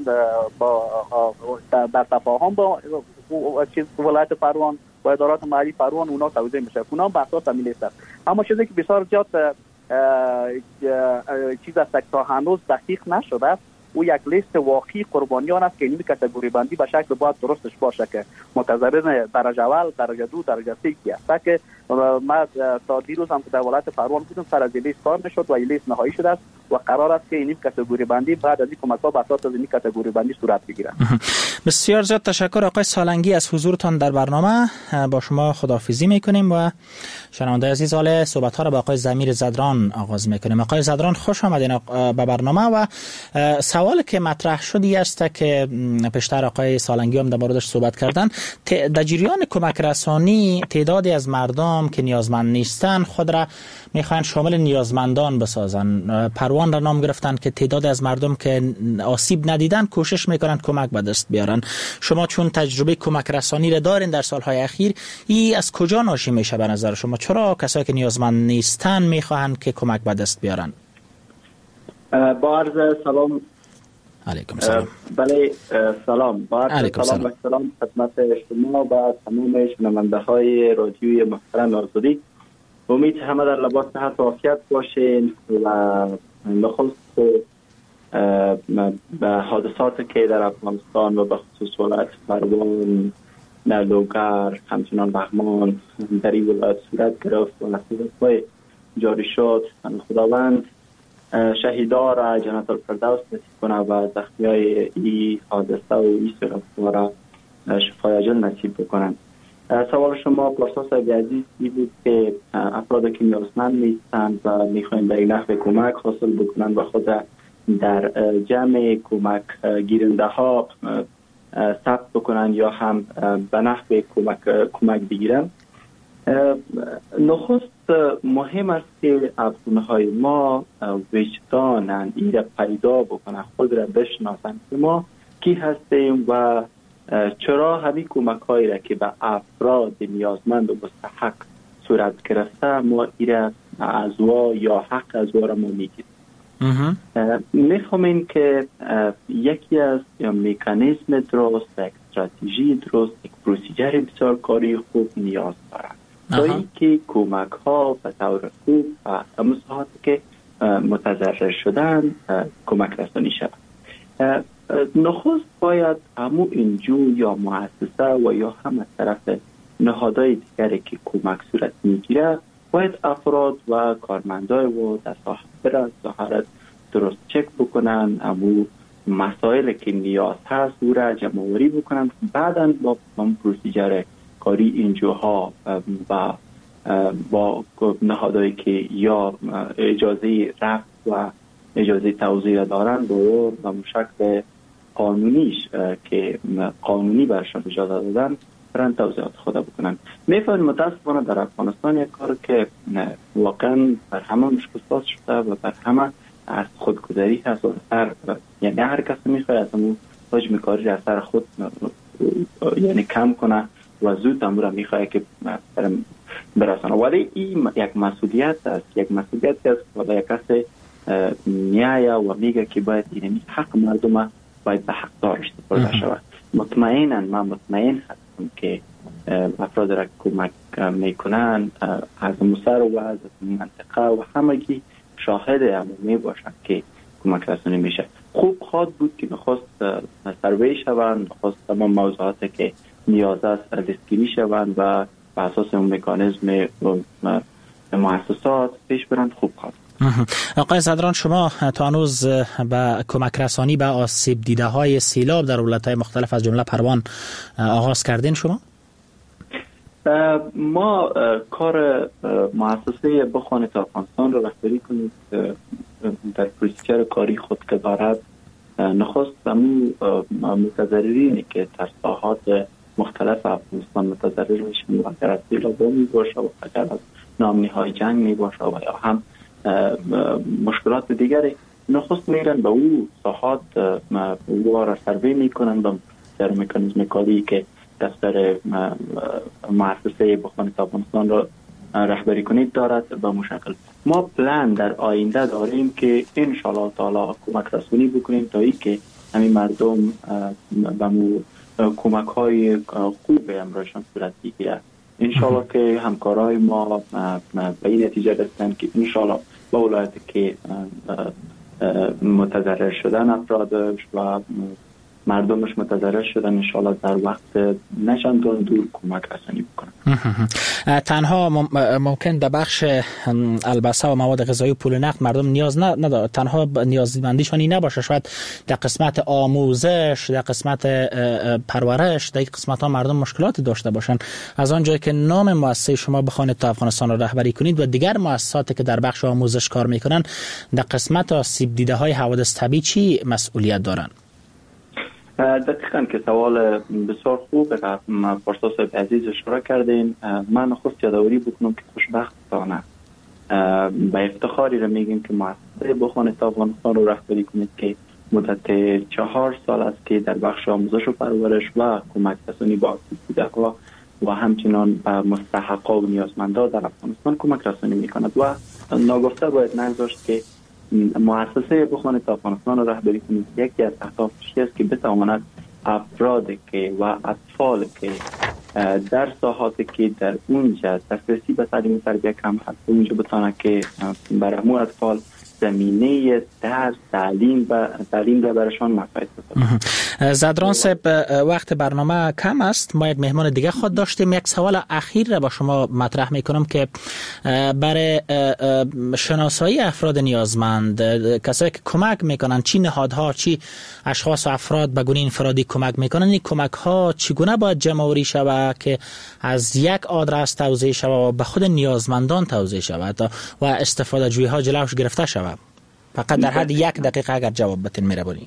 در تفاهم با چیز ولایت پروان و ادارات محلی پروان اونا توزیع میشه. اونا به اساس همین است. اما چیزی که بسیار زیاد چیز است تا هنوز دقیق نشده است او یک لیست واقعی قربانیان است که این کاتگوری بندی به شکل باید درستش باشه که متضررین درجه اول، درجه دو، درجه سه کی است. که ما تا دیروز هم که در ولایت پروان بودم سر از لیست کار نشد و این لیست نهایی شده است و قرار است که این کاتگوری بندی بعد از این کمک‌ها به اساس این کاتگوری بندی صورت بگیرد. بسیار زیاد تشکر آقای سالنگی از حضورتان در برنامه. با شما خداحافظی میکنیم و شنونده عزیز حال صحبت ها را با آقای ضمیر زدران آغاز میکنیم. آقای زدران خوش آمدین به برنامه و سوال که مطرح شدی است که پیشتر آقای سالنگی هم در موردش صحبت کردن، در جریان کمک رسانی تعدادی از مردم که نیازمند نیستن خود را میخواین شامل نیازمندان بسازن. پروان را نام گرفتن که تعداد از مردم که آسیب ندیدن کوشش میکنن کمک به دست بیارن. شما چون تجربه کمک رسانی را دارین در سالهای اخیر، این از کجا ناشی میشه به نظر شما؟ چرا کسایی که نیازمند نیستن میخواهند که کمک به دست بیارن؟ با عرض سلام. علیکم سلام. بله سلام. با عرض سلام و سلام خدمت شما و تمام شنونده های رادیوی محترم آزادی. امید همه در لباس صحت و عافیت باشین و بخصوص به حادثاتی که در افغانستان و به خصوص ولایت پروان، لوگر، همچنان بغمان در این ولایت صورت گرفت و نصیب‌های جاری شد، خداوند شهیدا را جنت الفردوس نصیب کنه و زخمیای این حادثه و این صورت‌ها را شفای عاجل نصیب بکنند. سوال شما پارسا صاحب عزیز این بود که افراد که نیازمند نیستند و میخواین به این نحو کمک حاصل بکنند و خود در جمع کمک گیرنده ها ثبت بکنند یا هم به نحو کمک بگیرند. نخست مهم است که افغان‌های ما وجدانند این را پیدا بکنند، خود را بشناسند که ما کی هستیم و چرا همین کمک‌هایی را که به افراد نیازمند و مستحق صورت گرفته ما ایره از وا یا حق از وا را ما میگیریم. میخوامیم که یکی از مکانیزم درست، یک استراتژی درست، یک پروسیجر بسیار کاری خوب نیاز دارد تا اینکه کمک ها به طور خوب و مساحاتی که متضرر شدن کمک رسانی شود. نخست باید همو انجو یا مؤسسه و یا هم از طرف نهادهای دیگری که کمک صورت میگیره باید افراد و کارمندای و در ساحت درست چک بکنن، همو مسائل که نیاز هست او را جمع‌آوری بکنن، بعداً با پروسیجر کاری انجوها و با نهادهایی که یا اجازه رفت و اجازه توزیع دارن با شکل قانونیش که قانونی برشان اجازه دادن برن توضیحات خود بکنن. میفهمید متاسفانه در افغانستان یک کار که واقعا بر همه مشکلات شده و بر همه از خودگذری هست و یعنی هر کس میخواد از اون حجم کاری را سر خود یعنی کم کنه و زود امور را میخواد که برسانه، ولی این یک مسئولیت است، یک مسئولیت است و یک کس میایه و میگه که باید این حق مردم باید به حق دارش سپرده شود. مطمئن هستم که افراد را کمک میکنن از مصر و از منطقه و همگی شاهد عمومی باشند که کمک رسانی میشه. خوب خواد بود که نخست سروی شوند، نخست تمام موضوعاتی که نیاز است دستگیری شوند و به اساس اون مکانیزم مؤسسات پیش برند. خوب خواد. آقای زدران، شما تا هنوز به کمک رسانی به آسیب دیده های سیلاب در ولایت‌های مختلف از جمله پروان آغاز کردین شما؟ ما کار مؤسسه بخوانید افغانستان رو رهبری کنید در پروسیجر کاری خود که دارد نخست همون متضررینی که در ساحات مختلف افغانستان متضرر میشن و اگر از سیلاب می باشه و اگر از نامنی‌های جنگ می باشه و یا هم مشکلات دیگری نخست میرن به او ساحات او را سروی میکنن به در مکانیزم کاری که دفتر مؤسسه بخوانید افغانستان را رهبری کنید دارد به مشکل. ما پلان در آینده داریم که ان شاء الله تعالی کمک رسانی بکنیم تا اینکه همین مردم به کمک های خوب امرشان صورت بگیره. ان شاء الله که همکارای ما به این نتیجه رسیدن که ان شاء الله با ولایتی که متضرر شدن افرادش و مردمش متضرر شدن، انشالله در وقت نشاندون دور کمک رسانی بکنن. تنها ممکن در بخش البسه و مواد غذایی و پول نقد مردم نیاز نداره، تنها نیازمندیشانی نباشه، شاید در قسمت آموزش، در قسمت پرورش، در قسمت ها مردم مشکلات داشته باشن. از آنجایی که نام مؤسسه شما بخواید تا افغانستان را رهبری کنید و دیگر مؤسساتی که در بخش آموزش کار میکنن در قسمت آسیب دیده های حوادث طبیعی چی مسئولیت دارن؟ دقیقاً که سوال بسیار خوب پارسا صاحب عزیز اشاره کردین. من نخست یادآوری بکنم که خوشبختانه به افتخاری را میگیم که مؤسسه بخواید تا افغانستان رو رهبری کنید که مدت 4 سال است که در بخش آموزش و پرورش و کمک رسانی به آسیب دیده‌ها و همچنان به مستحقا و نیازمندا در افغانستان کمک رسانی میکند و ناگفته باید نگذاشت که مؤسسه بخواید تا افغانستان را رهبری کنید یکی از اهدافش است که بتواند افراد که و اطفال که در ساحاتی که در اونجا دسترسی به تعلیم و تربیت کم هست اونجا بتونه که برای همون اطفال زمینه درس تعلیم را برشان مفید بسازد. زدران صاحب وقت برنامه کم است، ما یک مهمان دیگه خود داشتیم. یک سوال اخیر را با شما مطرح میکنم که برای شناسایی افراد نیازمند، کسایی که کمک میکنن، چی نهادها، چی اشخاص و افراد به گونه انفرادی کمک میکنن، این کمک ها چگونه باید جمع‌آوری شود که از یک آدرس توزیع شود و به خود نیازمندان توزیع شود و استفاده جویی ها جلوش گرفته شود؟ فقط در حد 1 دقیقه اگر جواب بتین میربونی.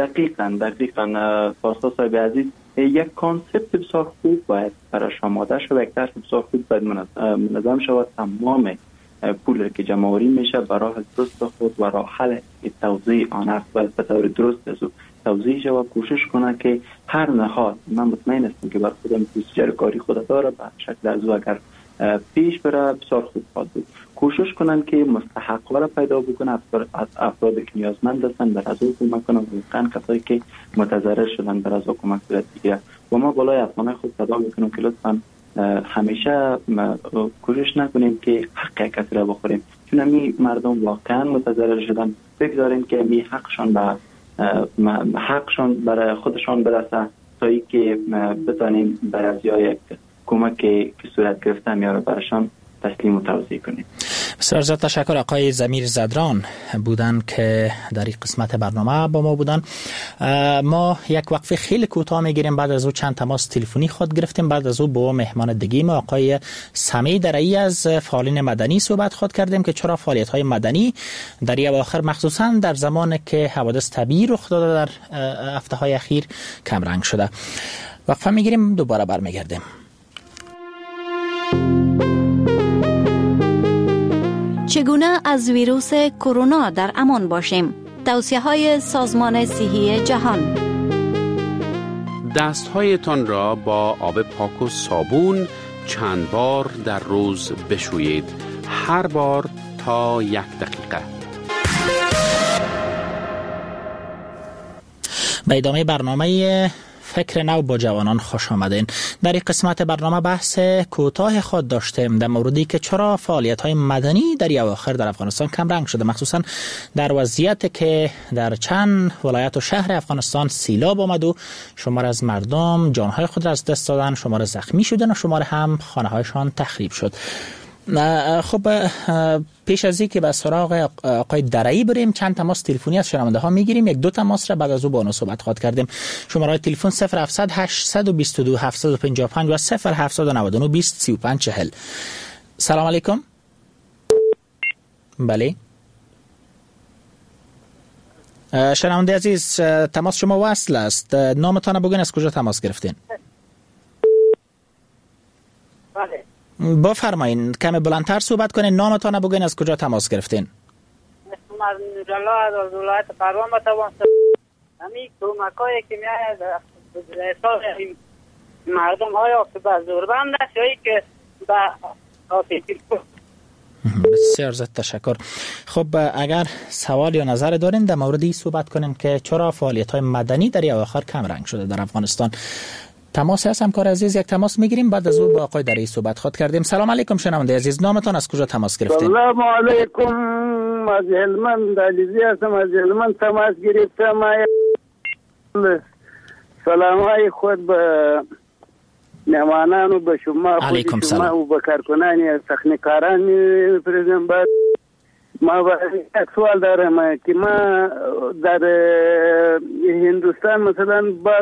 دقیقاً پارسا صاحب عزیز، یک کانسپت بسیار خوب باید برای آماده شود، یک طرح بسیار خوب باید منظم شود. تمام پول که جمع‌آوری میشه برای درست خود و راه حل توزیع آن است باید به طور درست توزیع شود. کوشش کنه که هر نهاد، من مطمئن هستم که بر خودم پروسیجر کاری خود داره، به شکل از اگر پیش بره بسیار خوب خواهد بود. کوشش کنن که مستحقا را پیدا بکنن، افرادی که نیازمند هستند بر از او کمک کنن، واقعا کسایی که متضرر شدن بر از او کمک بگیرن. و ما بالای افغانای خود صدا میکنیم که لطفا همیشه کوشش نکنیم که حق کسی را بخوریم، چون می مردم واقعا متضرر شدن، بگذاریم که می حقشان برای خودشان برسه تا اینکه بتانیم بر از یک کمک که صورت گرفته میاره برشان تسلیم و توزیع کنیم. بسیار زیاد تشکر. آقای ضمیر زدران بودن که در این قسمت برنامه با ما بودن. ما یک وقفه خیلی کوتاه میگیریم، بعد از او چند تماس تلفنی خود گرفتیم، بعد از او با مهمان دیگه ما آقای سمی درعی از فعالین مدنی صحبت خود کردیم که چرا فعالیت های مدنی در اواخر مخصوصا در زمانی که حوادث طبیعی رخ داده در هفته های اخیر کم رنگ شده. وقفه میگیریم، دوباره برمیگردیم. چگونه از ویروس کرونا در امان باشیم؟ توصیه‌های سازمان صحی جهان. دست‌هایتان را با آب پاک و صابون چند بار در روز بشویید، هر بار تا 1 دقیقه. به ادامه برنامه فکر نو با جوانان خوش آمدین. در این قسمت برنامه بحث کوتاه خود داشتیم در موردی که چرا فعالیت‌های مدنی در اواخر در افغانستان کم رنگ شده، مخصوصا در وضعیتی که در چند ولایت و شهر افغانستان سیلاب آمد و شمار از مردم جانهای خود را از دست دادن، شمار زخمی شدن و شمار هم خانه‌هایشان تخریب شد. خب پیش از این که به سراغ آقای درعی بریم، چند تماس تلفنی از شنونده ها میگیریم. 1-2 تماس را بعد از او با اون صحبت خواهد کردیم. شماره تلفن 0700 822 755 و 0799 20 35 40. سلام علیکم. بله شنونده عزیز، تماس شما وصل است. نامتان بگوین، از کجا تماس گرفتین؟ بله بفرمایین، کمی بلندتر صحبت کنین. نامتان بگوین، از کجا تماس گرفتین؟ من نورالله از ولایت پروان بتوان. همین کمکایی که میاد احساس مردم های که به زوربند است یا که به آتیفی. بسیار زیاد تشکر. خب اگر سوال یا نظر دارین در موردی صحبت کنین که چرا فعالیت های مدنی در اواخر کم رنگ شده در افغانستان. تماس هست همکار عزیز، یک تماس میگیریم، بعد از او با آقای درعی صحبت خود کردیم. سلام علیکم شنونده عزیز، نامتان، از کجا تماس گرفتین؟ سلام علیکم هستم از هلمند، علیزی هستم از هلمند تماس گرفتم. سلام های خود به مهمانان و به شما علیکم سلام و به کارکنان تکنیکاران می‌فرستم. بعد ما یک سوال دارم که ما در هندوستان مثلا بعد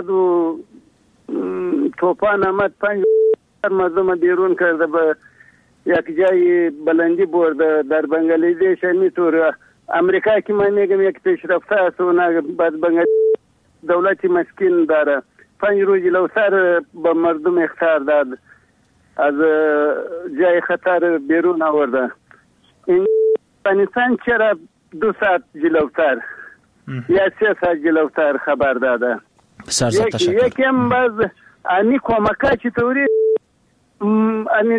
طوفان آمد 5 مردم بیرون کرده به یک جای بلندی برده. در بنگلادش همینطور. امریکا که من میگم یک پیشرفته است و بعد بنگلادش دولت مسکین داره. 5 روز لوسر به مردم اخطار داد، از جای خطر بیرون آورده. این افغانستان چرا 2 ساعت جلوتر یا 3 ساعت جلوتر خبر داده؟ بسیار زیاد تشکر. یکی هم باز امی کمکا چطوری امی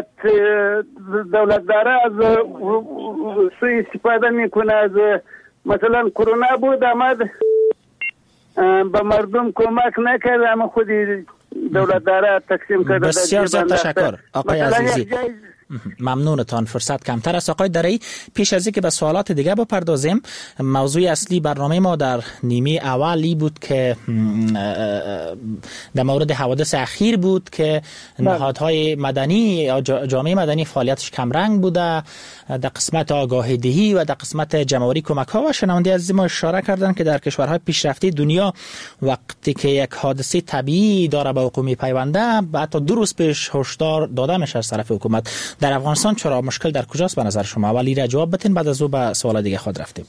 دولت داره از سوی استفاده میکنه. از مثلا کرونا بود آمد به مردم کمک نکرد، اما خودی دولت داره تقسیم کرده. بسیار زیاد تشکر آقای عزیزی، ممنونتان. فرصت کمتر است آقای درایی. پیش از اینکه به سوالات دیگه بپردازیم، موضوع اصلی برنامه ما در نیمه اولی بود که در مورد حوادث اخیر بود که نهادهای مدنی یا جامعه مدنی فعالیتش کمرنگ بوده در قسمت آگاهی دهی و در قسمت جمع‌آوری کمک‌ها. و شنونده عزیز ما اشاره کردن که در کشورهای پیشرفته دنیا وقتی که یک حادثه طبیعی داره به حکومت پیونده، حتی 2 روز پیش هشدار داده میشه از طرف حکومت. در افغانستان چرا مشکل در کجاست به نظر شما؟ ولی را جواب بدین، بعد از او به سوال دیگه خود رفتیم.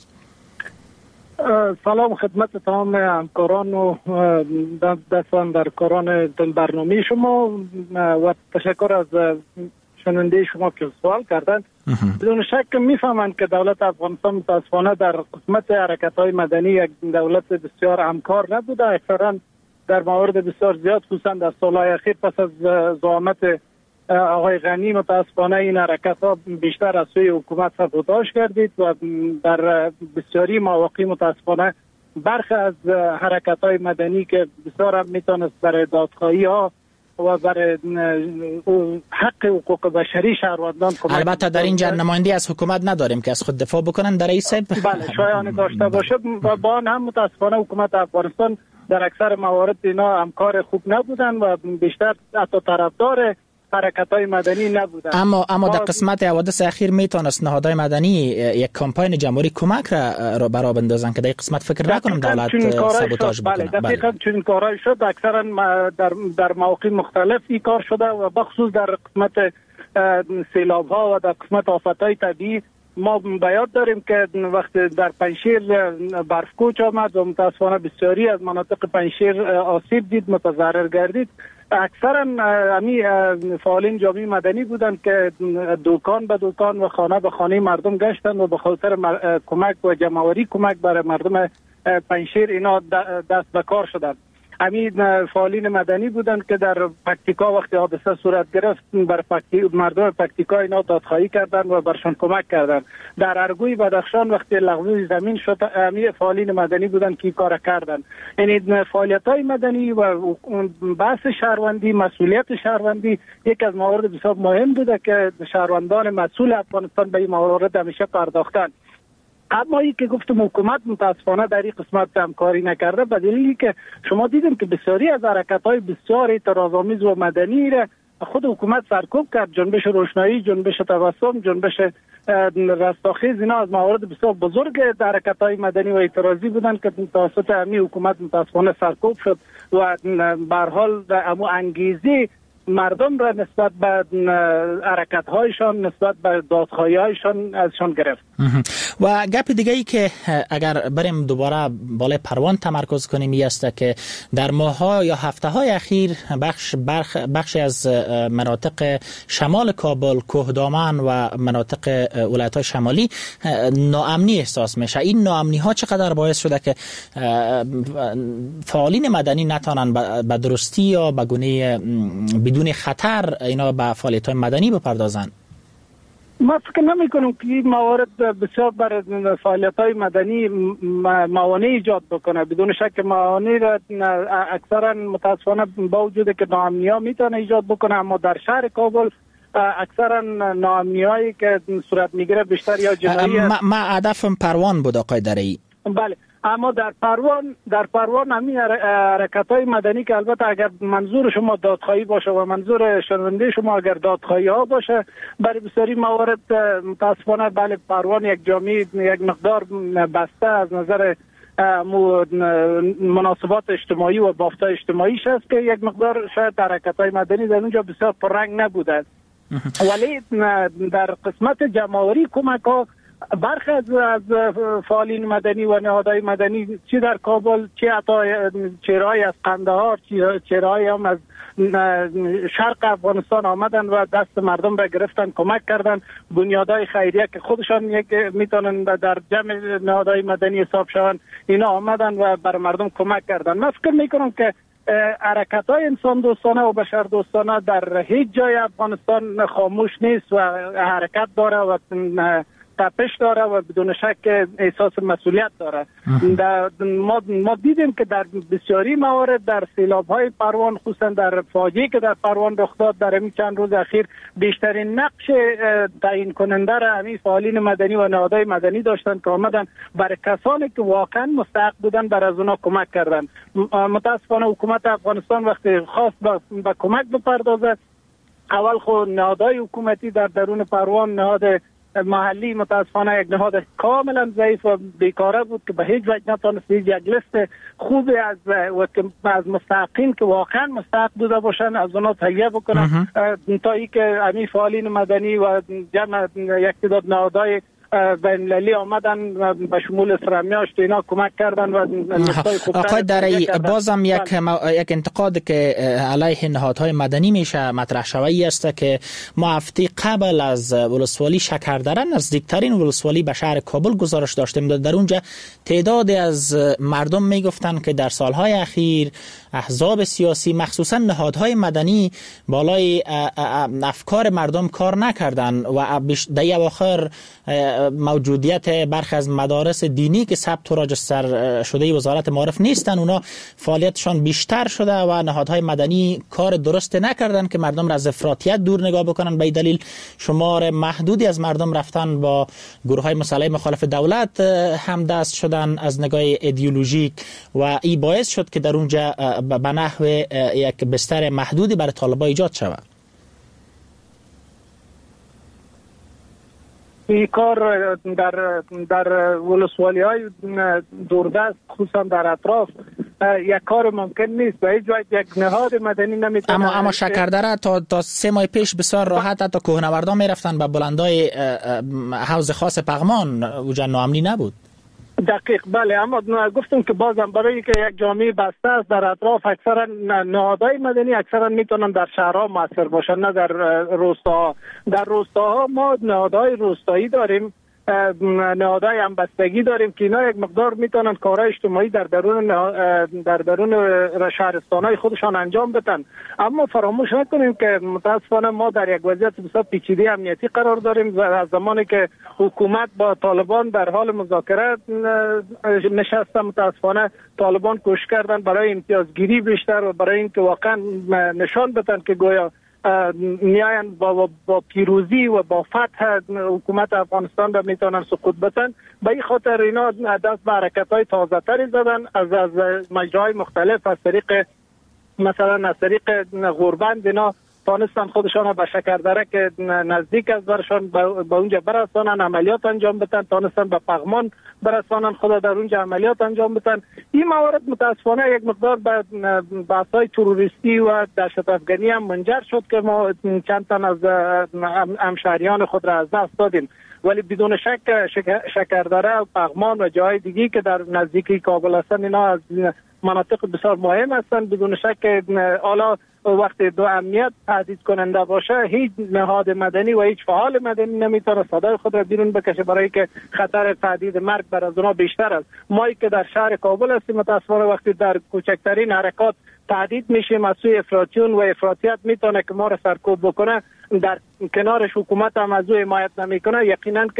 سلام خدمت تمام همکاران و دستاندرکاران برنامه شما و تشکر از شنونده شما که سوال کردند. بدون شک میفهمند که دولت افغانستان متاسفانه در قسمت حرکت‌های مدنی یک دولت بسیار همکار نبوده. اکثرا در موارد بسیار زیاد، خصوصا در سالهای اخیر پس از زعامت آقای غنی، متاسفانه این حرکت‌ها بیشتر از سوی حکومت سابوتاژ گردید و در بسیاری مواقع متاسفانه برخی از حرکت‌های مدنی که بسیار هم میتونست برای دادخواهی‌ها و برای حق حقوق بشری شهروندان کمک. البته در اینجا نماینده از حکومت نداریم که از خود دفاع بکنن در این سب. بله شایان داشته باشه. با آن هم متاسفانه حکومت افغانستان در اکثر موارد اینا همکار خوب نبودن و بیشتر حتی طرفدار حرکت‌های مدنی نبودن. اما در قسمت حوادث اخیر میتونست نهادهای مدنی یک کمپاین جمع‌آوری کمک را برا بندازن که در قسمت فکر نکنم دولت سابوتاژ بکنه. بله دقیقاً چنین کارایی شد. اکثرا در مواقع مختلف این کار شده و بخصوص در قسمت سیلاب‌ها و در قسمت آفت‌های طبیعی ما به یاد داریم که وقتی در پنجشیر برفکوچ آمد و متاسفانه بسیاری از مناطق پنجشیر آسیب دید، متضرر گردید. اکثرا امی فعالین جامعه مدنی بودند که دکان به دکان و خانه به خانه مردم گشتند و به خاطر کمک و جمع‌آوری کمک برای مردم پنجشیر اینا دست به کار شدند. همین فعالین مدنی بودند که در پکتیکا وقتی حادثه صورت گرفت بر مردم پکتیکا اینا دادخواهی کردند و برشان کمک کردند. در ارگوی بدخشان وقتی لغزش زمین شد، همین فعالین مدنی بودند که کار کردند. یعنی فعالیت‌های مدنی و بحث شهروندی، مسئولیت شهروندی یک از موارد بسیار مهم بوده که شهروندان مسئول افغانستان به این موارد همیشه پرداختند. اما این که گفتم حکومت متاسفانه در این قسمت همکاری نکرده، به دلیلی که شما دیدیم که بسیاری از حرکت‌های بسیار اعتراض‌آمیز و مدنی را خود حکومت سرکوب کرد. جنبش روشنایی، جنبش تبسم، جنبش رستاخیز، اینا از موارد بسیار بزرگ حرکت‌های مدنی و اعتراضی بودند که توسط همین حکومت متاسفانه سرکوب شد و به هر حال امو انگیزی مردم را نسبت به حرکت‌هایشان، نسبت به دادخواهی‌هایشان ازشان گرفت. و گپ دیگه ای که اگر بریم دوباره بالای پروان تمرکز کنیم این است که در ماه‌ها یا هفته‌های اخیر بخشی از مناطق شمال کابل، کوهدامن و مناطق ولایت‌های شمالی ناامنی احساس میشه. این ناامنی‌ها چقدر باعث شده که فعالین مدنی نتونن به درستی یا به گونه بدون خطر اینا به فعالیت‌های مدنی بپردازن؟ ما فکر نمی کنم که این موارد بسیار برای فعالیت‌های مدنی موانع ایجاد بکنه. بدون شک موانع را اکثرا متاسفانه با وجود که ناامنی‌ها میتونه ایجاد بکنه، اما در شهر کابل اکثرا ناامنی‌هایی که صورت میگیره بیشتر یا جنایی است. ما هدفم پروان بود آقای درعی. بله، اما در پروان همین حرکت‌های مدنی که البته اگر منظور شما دادخواهی باشه و منظور شنونده شما اگر دادخواهی ها باشه، برای بسیاری موارد متاسفانه بله پروان یک جامعه یک مقدار بسته از نظر مناسبات اجتماعی و بافت‌های اجتماعیش است که یک مقدار شاید حرکت‌های مدنی در اونجا بسیار پررنگ نبوده، ولی در قسمت جمع‌آوری کمک‌ها برخی از فعالین مدنی و نهادهای مدنی چه در کابل چه حتی چهره‌ای از قندهار چهره‌ای هم از شرق افغانستان آمدن و دست مردم را گرفتن، کمک کردن. بنیادهای خیریه که خودشان یک میتونن در جمع نهادهای مدنی حساب شوند، اینا آمدن و بر مردم کمک کردن. من فکر میکنم که حرکت‌های انسان دوستانه و بشر دوستانه در هیچ جای افغانستان خاموش نیست و حرکت داره و تپش داره و بدون شک احساس مسئولیت داره. ما دیدیم که در بسیاری موارد در سیلاب‌های پروان، خصوصا در فاجعه‌ای که در پروان رخ داد در این چند روز اخیر، بیشترین نقش تعیین کننده را همین فعالین مدنی و نهادهای مدنی داشتن که آمدن برای کسانی که واقعا مستحق بودن بر از اونا کمک کردن. متاسفانه حکومت افغانستان وقتی خواست به کمک بپردازه، اول خود نهادهای حکومتی در درون پروان، نهاد محلی متاسفانه یک نهاد کاملا ضعیف و بیکاره بود که به هیچ وجه نتونست یک لیست خوبی از مستحقین که واقعا مستحق بوده باشن از اونا تهیه بکنن تا ای که همین فعالین مدنی و جمع یک تعداد نهادهای بین‌المللی آمدن به شمول اسرامیاش اینا کمک کردن و آقای درعی بازم یک انتقاد که علیه نهادهای مدنی میشه مطرح شوی است که ما هفته قبل از ولسوالی شکردره، نزدیکترین ولسوالی به شهر کابل، گزارش داشتیم. در اونجا تعدادی از مردم میگفتن که در سالهای اخیر احزاب سیاسی مخصوصا نهادهای مدنی بالای افکار مردم کار نکردن و در اواخر موجودیت برخی از مدارس دینی که ثبت و راجستر شده وزارت معارف نیستن، اونا فعالیتشان بیشتر شده و نهادهای مدنی کار درست نکردن که مردم را از افراطیت دور نگاه بکنن. به دلیل شمار محدودی از مردم رفتن با گروه های مسلح مخالف دولت هم دست شدن از نگاه ایدئولوژیک و این باعث شد که در اونجا به نحو یک بستر محدودی برای طالبان ایجاد شود. این کار در ولسوالی های دوردست خصوصا در اطراف یک کار ممکن نیست و هیچ وقت یک نهاد مدنی نمیتونه. اما شکردره تا 3 ماه پیش بسیار راحت حتی کوهنوردان میرفتن به بلندای حوض خاص پغمان، اوجا ناامنی نبود. دقیق بله، اما گفتم که بازم برای که یک جامعه بسته است در اطراف، اکثرا نهادهای مدنی اکثرا میتونن در شهرها مؤثر باشن نه در روستاها. در روستاها ما نهادهای روستایی داریم، نهادهای همبستگی داریم که اینا یک مقدار میتونن کارهای اجتماعی در درون شهرستانهای خودشان انجام بدن. اما فراموش نکنیم که متاسفانه ما در یک وضعیت بسیار پیچیده امنیتی قرار داریم و از زمانی که حکومت با طالبان در حال مذاکره نشسته، متاسفانه طالبان کوشش کردن برای امتیازگیری بیشتر و برای اینکه واقعا نشان بدن که گویا میاین با پیروزی و با فتح حکومت افغانستان را میتونن سقوط بدن. به این خاطر اینا دست به حرکت‌های تازه‌تری زدن از مجراهای مختلف، از طریق مثلا از طریق غوربند اینا تانستن خودشان به شکردره که نزدیک از برشان به اونجا برسانن، عملیات انجام بدن، تانستن به پغمان برسانن، خدا در اونجا عملیات انجام بدن. این موارد متاسفانه یک مقدار به بحث‌های تروریستی و دهشت افغانی هم منجر شد که ما چند تن از همشهریان خود را از دست دادیم. ولی بدون شک شکردره و پغمان و جای دیگی که در نزدیکی کابل هستن اینا از مناطق بسیار مهم هستند. بدون شک حالا وقتی دو امنیت تهدید کننده باشه، هیچ نهاد مدنی و هیچ فعال مدنی نمیتونه صدای خود را بیرون بکشه برای که خطر تهدید مرگ بر از اونها بیشتر است. ما که در شهر کابل هستیم متاسفانه وقتی در کوچکترین حرکات تهدید میشیم از سوی افراطیون و افراطیت میتونه که ما را سرکوب بکنه، در کنارش حکومت هم از او حمایت نمیکنه، یقینا که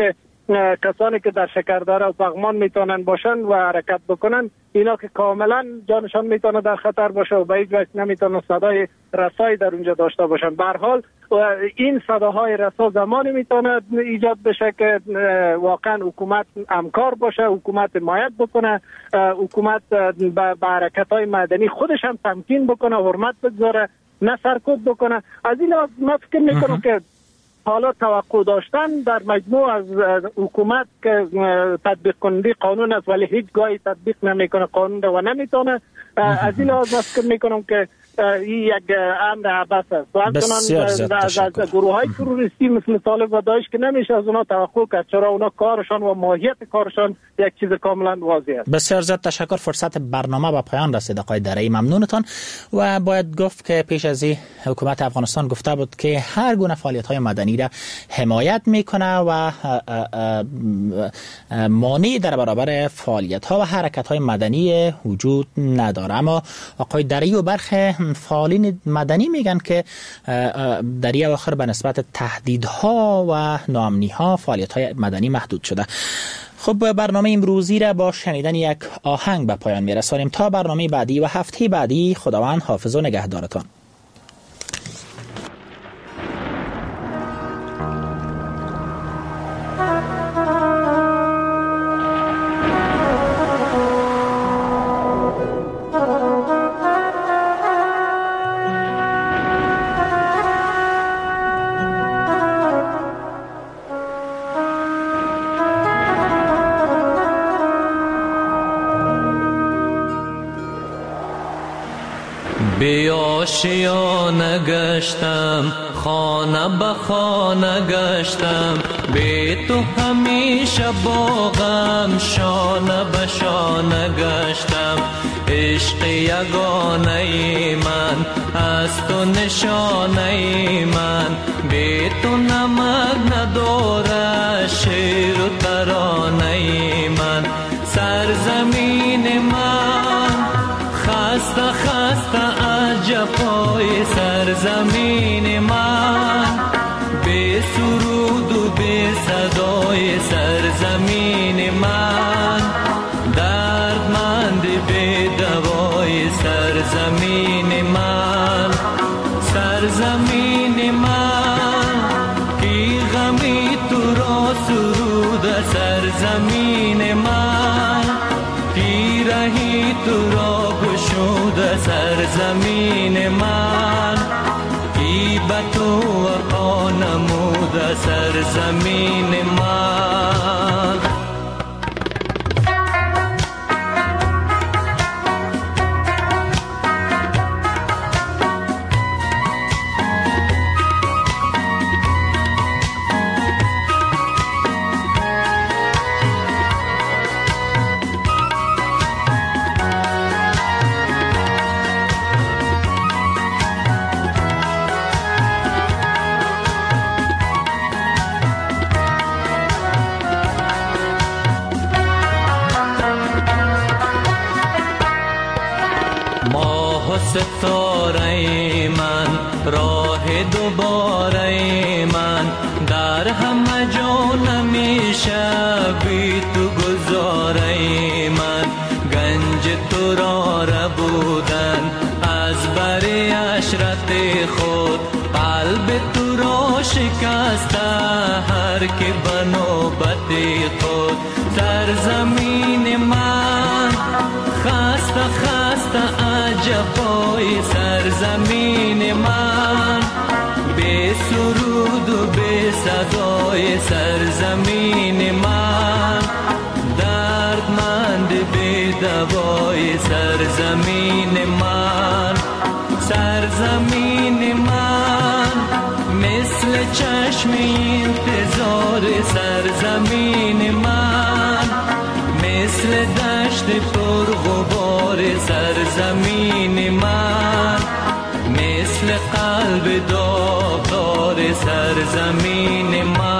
کسانی که در شکردره و پغمان میتونن باشن و حرکت بکنن، اینا که کاملا جانشان میتونه در خطر باشه و به هیچ وجه نمیتونه صدای رسایی در اونجا داشته باشن. به هر حال این صداهای رسا زمانی میتونه ایجاد بشه که واقعا حکومت همکار باشه، حکومت حمایت بکنه، حکومت به حرکت‌های مدنی خودش هم تمکین بکنه، حرمت بگذاره، نه سرکوب بکنه. از این من فکر میکنم که حالا توقع داشتن در مجموع از حکومت که تطبیق کننده قانون است ولی هیچ گاهی تطبیق نمیکنه قانون و نمیتونه، از این لحاظ من فکر میکنم که این یک امر عبث است. و همچنان گروه های تروریستی مثل طالب و داعش که نمیشه از اونا توقع کرد، چرا اونا کارشان و ماهیت کارشان یک چیز کاملا واضح است. بسیار زیاد تشکر. فرصت برنامه به پایان رسید آقای درعی، ممنونتان. و باید گفت که پیش از این حکومت افغانستان گفته بود که هر گونه فعالیت های مدنی را حمایت میکنه و مانعی در برابر فعالیت ها و حرکت های مدنی وجود نداره. اما آقای درعی و برخی فعالین مدنی میگن که در این اواخر به نسبت تهدیدها و ناامنی‌ها فعالیت‌های مدنی محدود شده. خب برنامه امروزی را با شنیدن یک آهنگ به پایان میرسانیم. تا برنامه بعدی و هفته بعدی، خداوند حافظ و نگهدارتان. بی آشیانه گشتم، خانه به خانه گشتم، بی تو همیشه با غم شانه به شانه گشتم. عشق یگانه من از تو نشانه من، بی تو نمک نداره شعر و ترانه من. سرزمین من خسته خسته از جفای سرزمین من، بی سرود و بی صدای سرزمین من، دردمند بی دوای سرزمین من. سرزمین من کی غمی تو را سرود سرزمین من، کی رهی تو را گشود سرزمین من، کی به تو وفا نمود سرزمین من. ستاره من، راه دوباره من، در همه جا نمیشه بی تو گذاره من. گنج تو را ربودن از بری عشرت خود، قلب تو را شکسته هر که به نوبت خود. سرزمین من خسته خسته جفای سرزمین من، بی سرود و بی صدای سرزمین من، دردمند بی دوای سرزمین من. سرزمین من مثل چشم انتظار سرزمین من، مثل دشت پرغبار سرزمین من، مثل قلب داغدار سرزمین من.